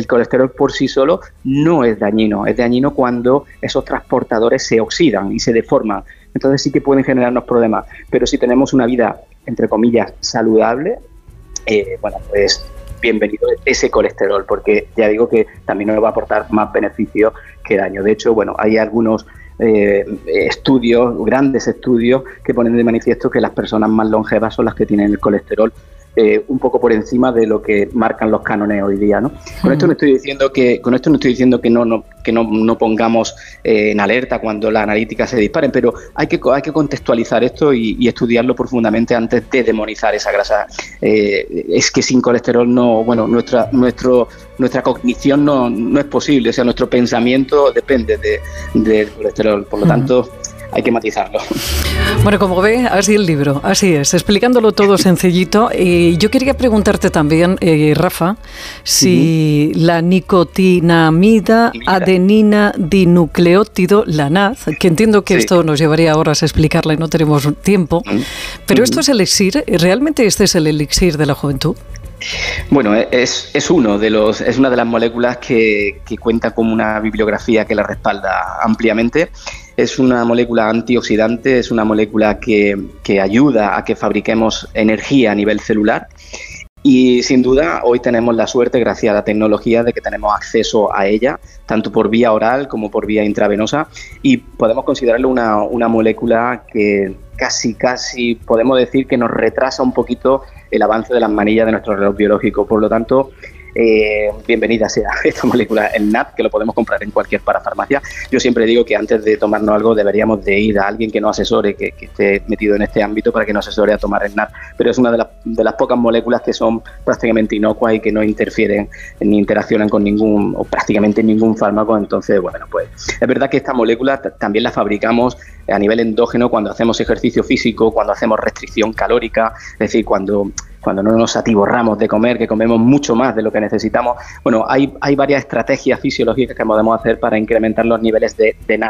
por sí solo no es dañino cuando esos transportadores se oxidan y se deforman. Entonces sí que pueden generarnos problemas, pero si tenemos una vida, entre comillas, saludable, pues bienvenido ese colesterol, porque ya digo que también nos va a aportar más beneficio que daño. De hecho, hay algunos grandes estudios que ponen de manifiesto que las personas más longevas son las que tienen el colesterol un poco por encima de lo que marcan los cánones hoy día, ¿no? Con esto no estoy diciendo que no pongamos en alerta cuando las analíticas se disparen, pero hay que contextualizar esto y estudiarlo profundamente antes de demonizar esa grasa. Es que sin colesterol nuestra cognición no es posible, o sea, nuestro pensamiento depende del colesterol, por lo tanto hay que matizarlo. Bueno, como ve, así el libro, así es, explicándolo todo sencillito. Y yo quería preguntarte también, Rafa, si la nicotinamida adenina dinucleótido, la NAD, que entiendo que esto nos llevaría horas a explicarla y no tenemos tiempo, pero esto es elixir, ¿realmente este es el elixir de la juventud? Bueno, es una de las moléculas que cuenta con una bibliografía que la respalda ampliamente. Es una molécula antioxidante, es una molécula que ayuda a que fabriquemos energía a nivel celular y sin duda hoy tenemos la suerte, gracias a la tecnología, de que tenemos acceso a ella, tanto por vía oral como por vía intravenosa, y podemos considerarlo una molécula que casi podemos decir que nos retrasa un poquito el avance de las manillas de nuestro reloj biológico. Por lo tanto, bienvenida sea esta molécula, el NAD, que lo podemos comprar en cualquier parafarmacia. Yo siempre digo que antes de tomarnos algo deberíamos de ir a alguien que nos asesore, que esté metido en este ámbito para que nos asesore a tomar el NAD, pero es una de las pocas moléculas que son prácticamente inocuas y que no interfieren ni interaccionan con ningún o prácticamente ningún fármaco. Entonces, pues es verdad que esta molécula también la fabricamos a nivel endógeno cuando hacemos ejercicio físico, cuando hacemos restricción calórica, es decir, cuando no nos atiborramos de comer, que comemos mucho más de lo que necesitamos. Bueno, hay varias estrategias fisiológicas que podemos hacer para incrementar los niveles de NAD.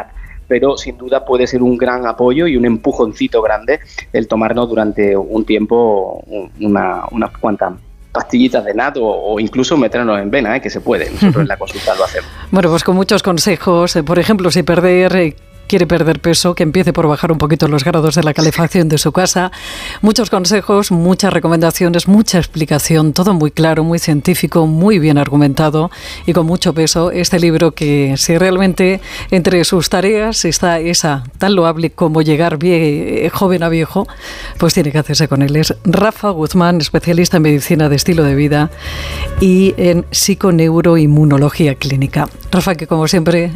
pero sin duda puede ser un gran apoyo y un empujoncito grande el tomarnos durante un tiempo unas cuantas pastillitas de NAD o incluso meternos en vena, que se puede. Nosotros en la consulta lo hacemos. Bueno, pues con muchos consejos. Por ejemplo, si quiere perder peso, que empiece por bajar un poquito los grados de la calefacción de su casa. Muchos consejos, muchas recomendaciones, mucha explicación, todo muy claro, muy científico, muy bien argumentado y con mucho peso. Este libro que, si realmente entre sus tareas está esa tan loable como llegar joven a viejo, pues tiene que hacerse con él. Es Rafa Guzmán, especialista en medicina de estilo de vida y en psiconeuroinmunología clínica. Rafa, que como siempre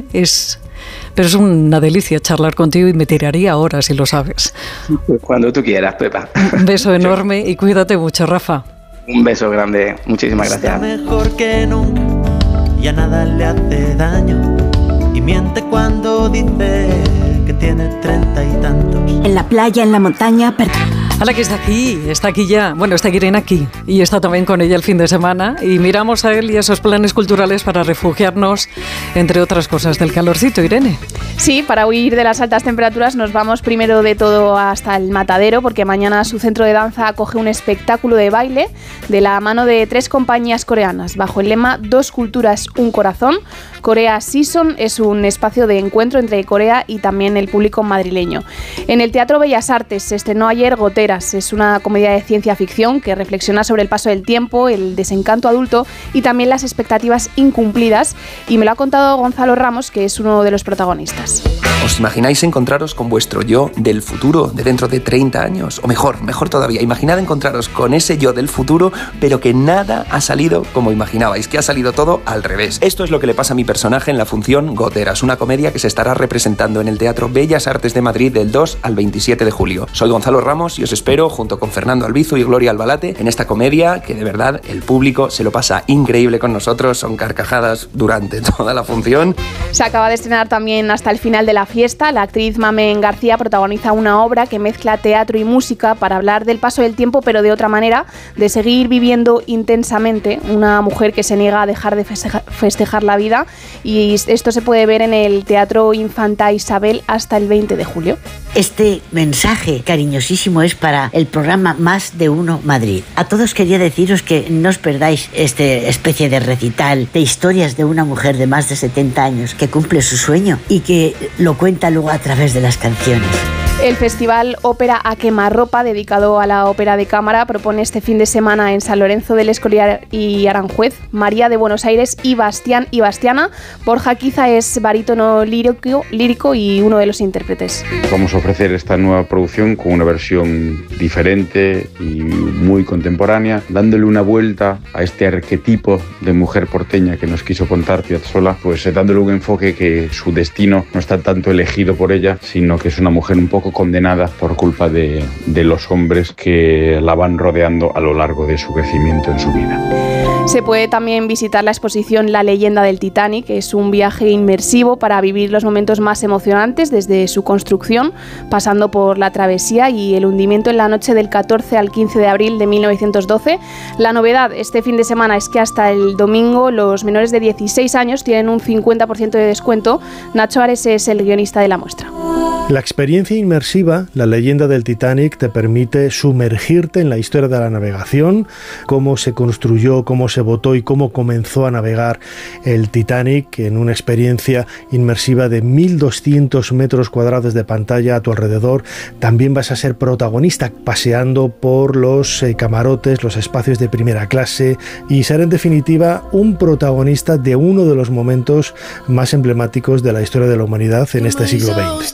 pero es una delicia charlar contigo y me tiraría horas, si lo sabes. Cuando tú quieras, Pepa. Un beso enorme y cuídate mucho, Rafa. Un beso grande. Muchísimas gracias. Está mejor que nunca, ya nada le hace daño y miente cuando dice que tiene 30 y tantos. En la playa, en la montaña, Ala, que está aquí ya. Bueno, está Irene aquí y está también con ella el fin de semana y miramos a él y a esos planes culturales para refugiarnos, entre otras cosas, del calorcito. Irene. Sí, para huir de las altas temperaturas nos vamos primero de todo hasta el Matadero, porque mañana su centro de danza acoge un espectáculo de baile de la mano de 3 compañías coreanas, bajo el lema 2 culturas, un corazón. Korea Season es un espacio de encuentro entre Corea y también el público madrileño. En el Teatro Bellas Artes se estrenó ayer Goteras. Es una comedia de ciencia ficción que reflexiona sobre el paso del tiempo, el desencanto adulto y también las expectativas incumplidas. Y me lo ha contado Gonzalo Ramos, que es uno de los protagonistas. ¿Os imagináis encontraros con vuestro yo del futuro, de dentro de 30 años? O mejor todavía, imaginad encontraros con ese yo del futuro, pero que nada ha salido como imaginabais, que ha salido todo al revés. Esto es lo que le pasa a mi personaje en la función Goteras, una comedia que se estará representando en el Teatro Bellas Artes de Madrid del 2 al 27 de julio. Soy Gonzalo Ramos y os espero, junto con Fernando Albizu y Gloria Albalate, en esta comedia que de verdad el público se lo pasa increíble con nosotros, son carcajadas durante toda la función. Se acaba de estrenar también Hasta el final de la fiesta. La actriz Mamen García protagoniza una obra que mezcla teatro y música para hablar del paso del tiempo, pero de otra manera, de seguir viviendo intensamente. Una mujer que se niega a dejar de festejar la vida, y esto se puede ver en el Teatro Infanta Isabel hasta el 20 de julio. Este mensaje cariñosísimo es para el programa Más de Uno Madrid. A todos quería deciros que no os perdáis esta especie de recital de historias de una mujer de más de 70 años que cumple su sueño y que lo cuenta luego a través de las canciones. El Festival Ópera a Quemarropa, dedicado a la ópera de cámara, propone este fin de semana en San Lorenzo del Escorial y Aranjuez María de Buenos Aires y Bastián y Bastiana. Borja Quiza es barítono lírico y uno de los intérpretes. Vamos a ofrecer esta nueva producción con una versión diferente y muy contemporánea, dándole una vuelta a este arquetipo de mujer porteña que nos quiso contar Piazzolla, pues dándole un enfoque que su destino no está tanto elegido por ella, sino que es una mujer un poco condenada por culpa de los hombres que la van rodeando a lo largo de su crecimiento en su vida. Se puede también visitar la exposición La leyenda del Titanic, que es un viaje inmersivo para vivir los momentos más emocionantes desde su construcción, pasando por la travesía y el hundimiento en la noche del 14 al 15 de abril de 1912. La novedad este fin de semana es que hasta el domingo los menores de 16 años tienen un 50% de descuento. Nacho Ares es el guionista de la muestra. La experiencia inmersiva, La leyenda del Titanic, te permite sumergirte en la historia de la navegación, cómo se construyó, cómo se botó y cómo comenzó a navegar el Titanic, en una experiencia inmersiva de 1.200 metros cuadrados de pantalla a tu alrededor. También vas a ser protagonista paseando por los camarotes, los espacios de primera clase, y ser en definitiva un protagonista de uno de los momentos más emblemáticos de la historia de la humanidad en este siglo XX.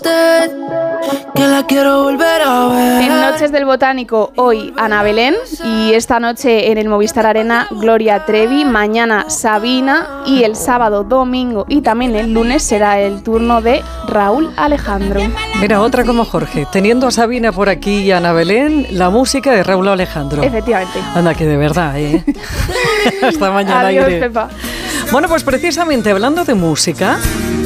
Que la quiero volver a ver. En Noches del Botánico, hoy Ana Belén, y esta noche en el Movistar Arena Gloria Trevi, mañana Sabina, y el sábado, domingo y también el lunes será el turno de Raúl Alejandro. Mira, otra como Jorge, teniendo a Sabina por aquí y a Ana Belén, la música de Raúl Alejandro. Efectivamente. Anda, que de verdad, ¿eh? Hasta mañana. Adiós, Irene. Pepa. Bueno, pues precisamente hablando de música,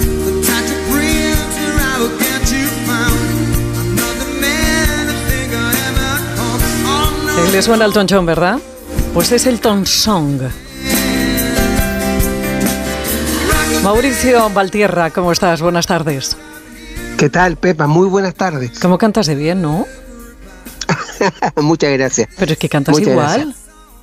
le suena el tonchón, ¿verdad? Pues es el Tonsong. Mauricio Valtierra, ¿cómo estás? Buenas tardes. ¿Qué tal, Pepa? Muy buenas tardes. ¿Cómo cantas de bien, no? Muchas gracias. Pero es que cantas igual. Gracias.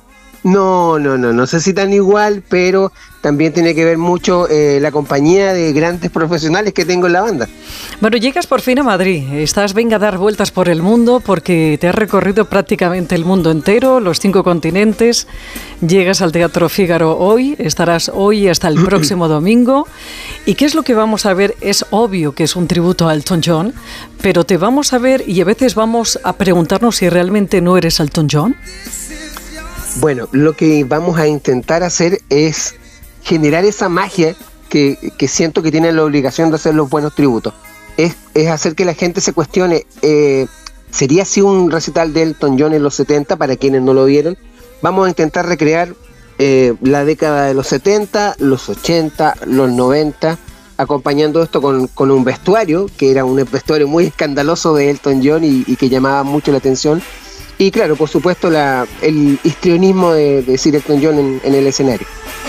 No sé si tan igual, pero también tiene que ver mucho la compañía de grandes profesionales que tengo en la banda. Bueno, llegas por fin a Madrid. Estás, venga, a dar vueltas por el mundo porque te has recorrido prácticamente el mundo entero, los 5 continentes. Llegas al Teatro Fígaro hoy, estarás hoy hasta el próximo domingo. ¿Y qué es lo que vamos a ver? Es obvio que es un tributo a Elton John, pero te vamos a ver y a veces vamos a preguntarnos si realmente no eres Elton John. Bueno, lo que vamos a intentar hacer es generar esa magia que siento que tienen la obligación de hacer los buenos tributos. Es hacer que la gente se cuestione, ¿sería así un recital de Elton John en los 70 para quienes no lo vieron? Vamos a intentar recrear la década de los 70, los 80, los 90, acompañando esto con un vestuario, que era un vestuario muy escandaloso de Elton John y que llamaba mucho la atención. Y claro, por supuesto, el histrionismo de Sir Elton John en el escenario.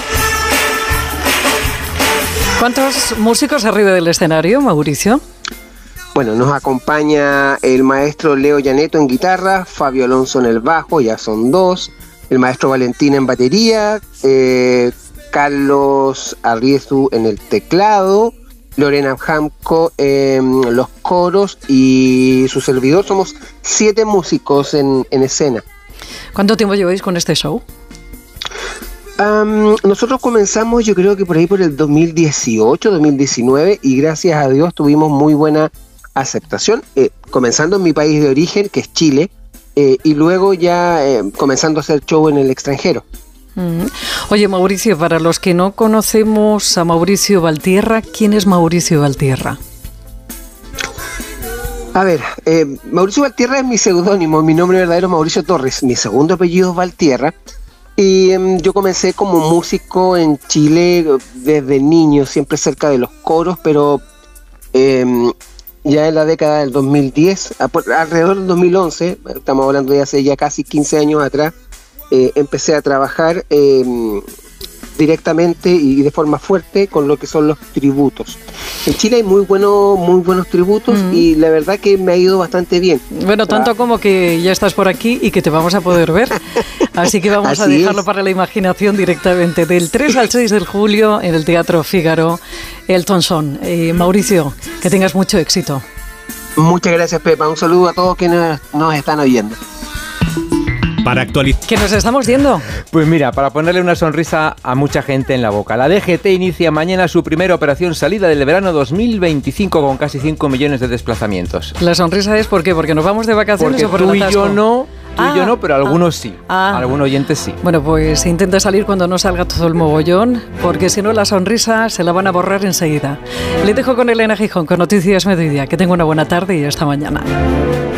¿Cuántos músicos arriba del escenario, Mauricio? Bueno, nos acompaña el maestro Leo Llaneto en guitarra, Fabio Alonso en el bajo, ya son 2, el maestro Valentín en batería, Carlos Arriezu en el teclado, Lorena Hamco en los coros y su servidor. Somos 7 músicos en escena. ¿Cuánto tiempo lleváis con este show? Nosotros comenzamos, yo creo que por ahí por el 2018, 2019, y gracias a Dios tuvimos muy buena aceptación, comenzando en mi país de origen, que es Chile, y luego ya comenzando a hacer show en el extranjero. Oye, Mauricio, para los que no conocemos a Mauricio Valtierra, ¿quién es Mauricio Valtierra? A ver, Mauricio Valtierra es mi seudónimo, mi nombre verdadero es Mauricio Torres, mi segundo apellido es Valtierra, y yo comencé como músico en Chile desde niño, siempre cerca de los coros, pero ya en la década del 2010, alrededor del 2011, estamos hablando de hace ya casi 15 años atrás, empecé a trabajar directamente y de forma fuerte con lo que son los tributos. En Chile hay muy buenos tributos y la verdad que me ha ido bastante bien. Bueno, tanto como que ya estás por aquí y que te vamos a poder ver. Así que vamos a dejarlo para la imaginación directamente. Del 3 al 6 de julio en el Teatro Fígaro, Elton John. Mauricio, que tengas mucho éxito. Muchas gracias, Pepa. Un saludo a todos quienes nos están oyendo. Para actualizar. ¿Qué nos estamos viendo? Pues mira, para ponerle una sonrisa a mucha gente en la boca. La DGT inicia mañana su primera operación salida del verano 2025 con casi 5 millones de desplazamientos. ¿La sonrisa es por qué? ¿Porque nos vamos de vacaciones o por el atasco? Tú y yo no, pero algunos sí. Algunos oyentes sí. Bueno, pues intenta salir cuando no salga todo el mogollón, porque si no la sonrisa se la van a borrar enseguida. Le dejo con Elena Gijón con Noticias Mediodía. Que tenga una buena tarde y hasta mañana.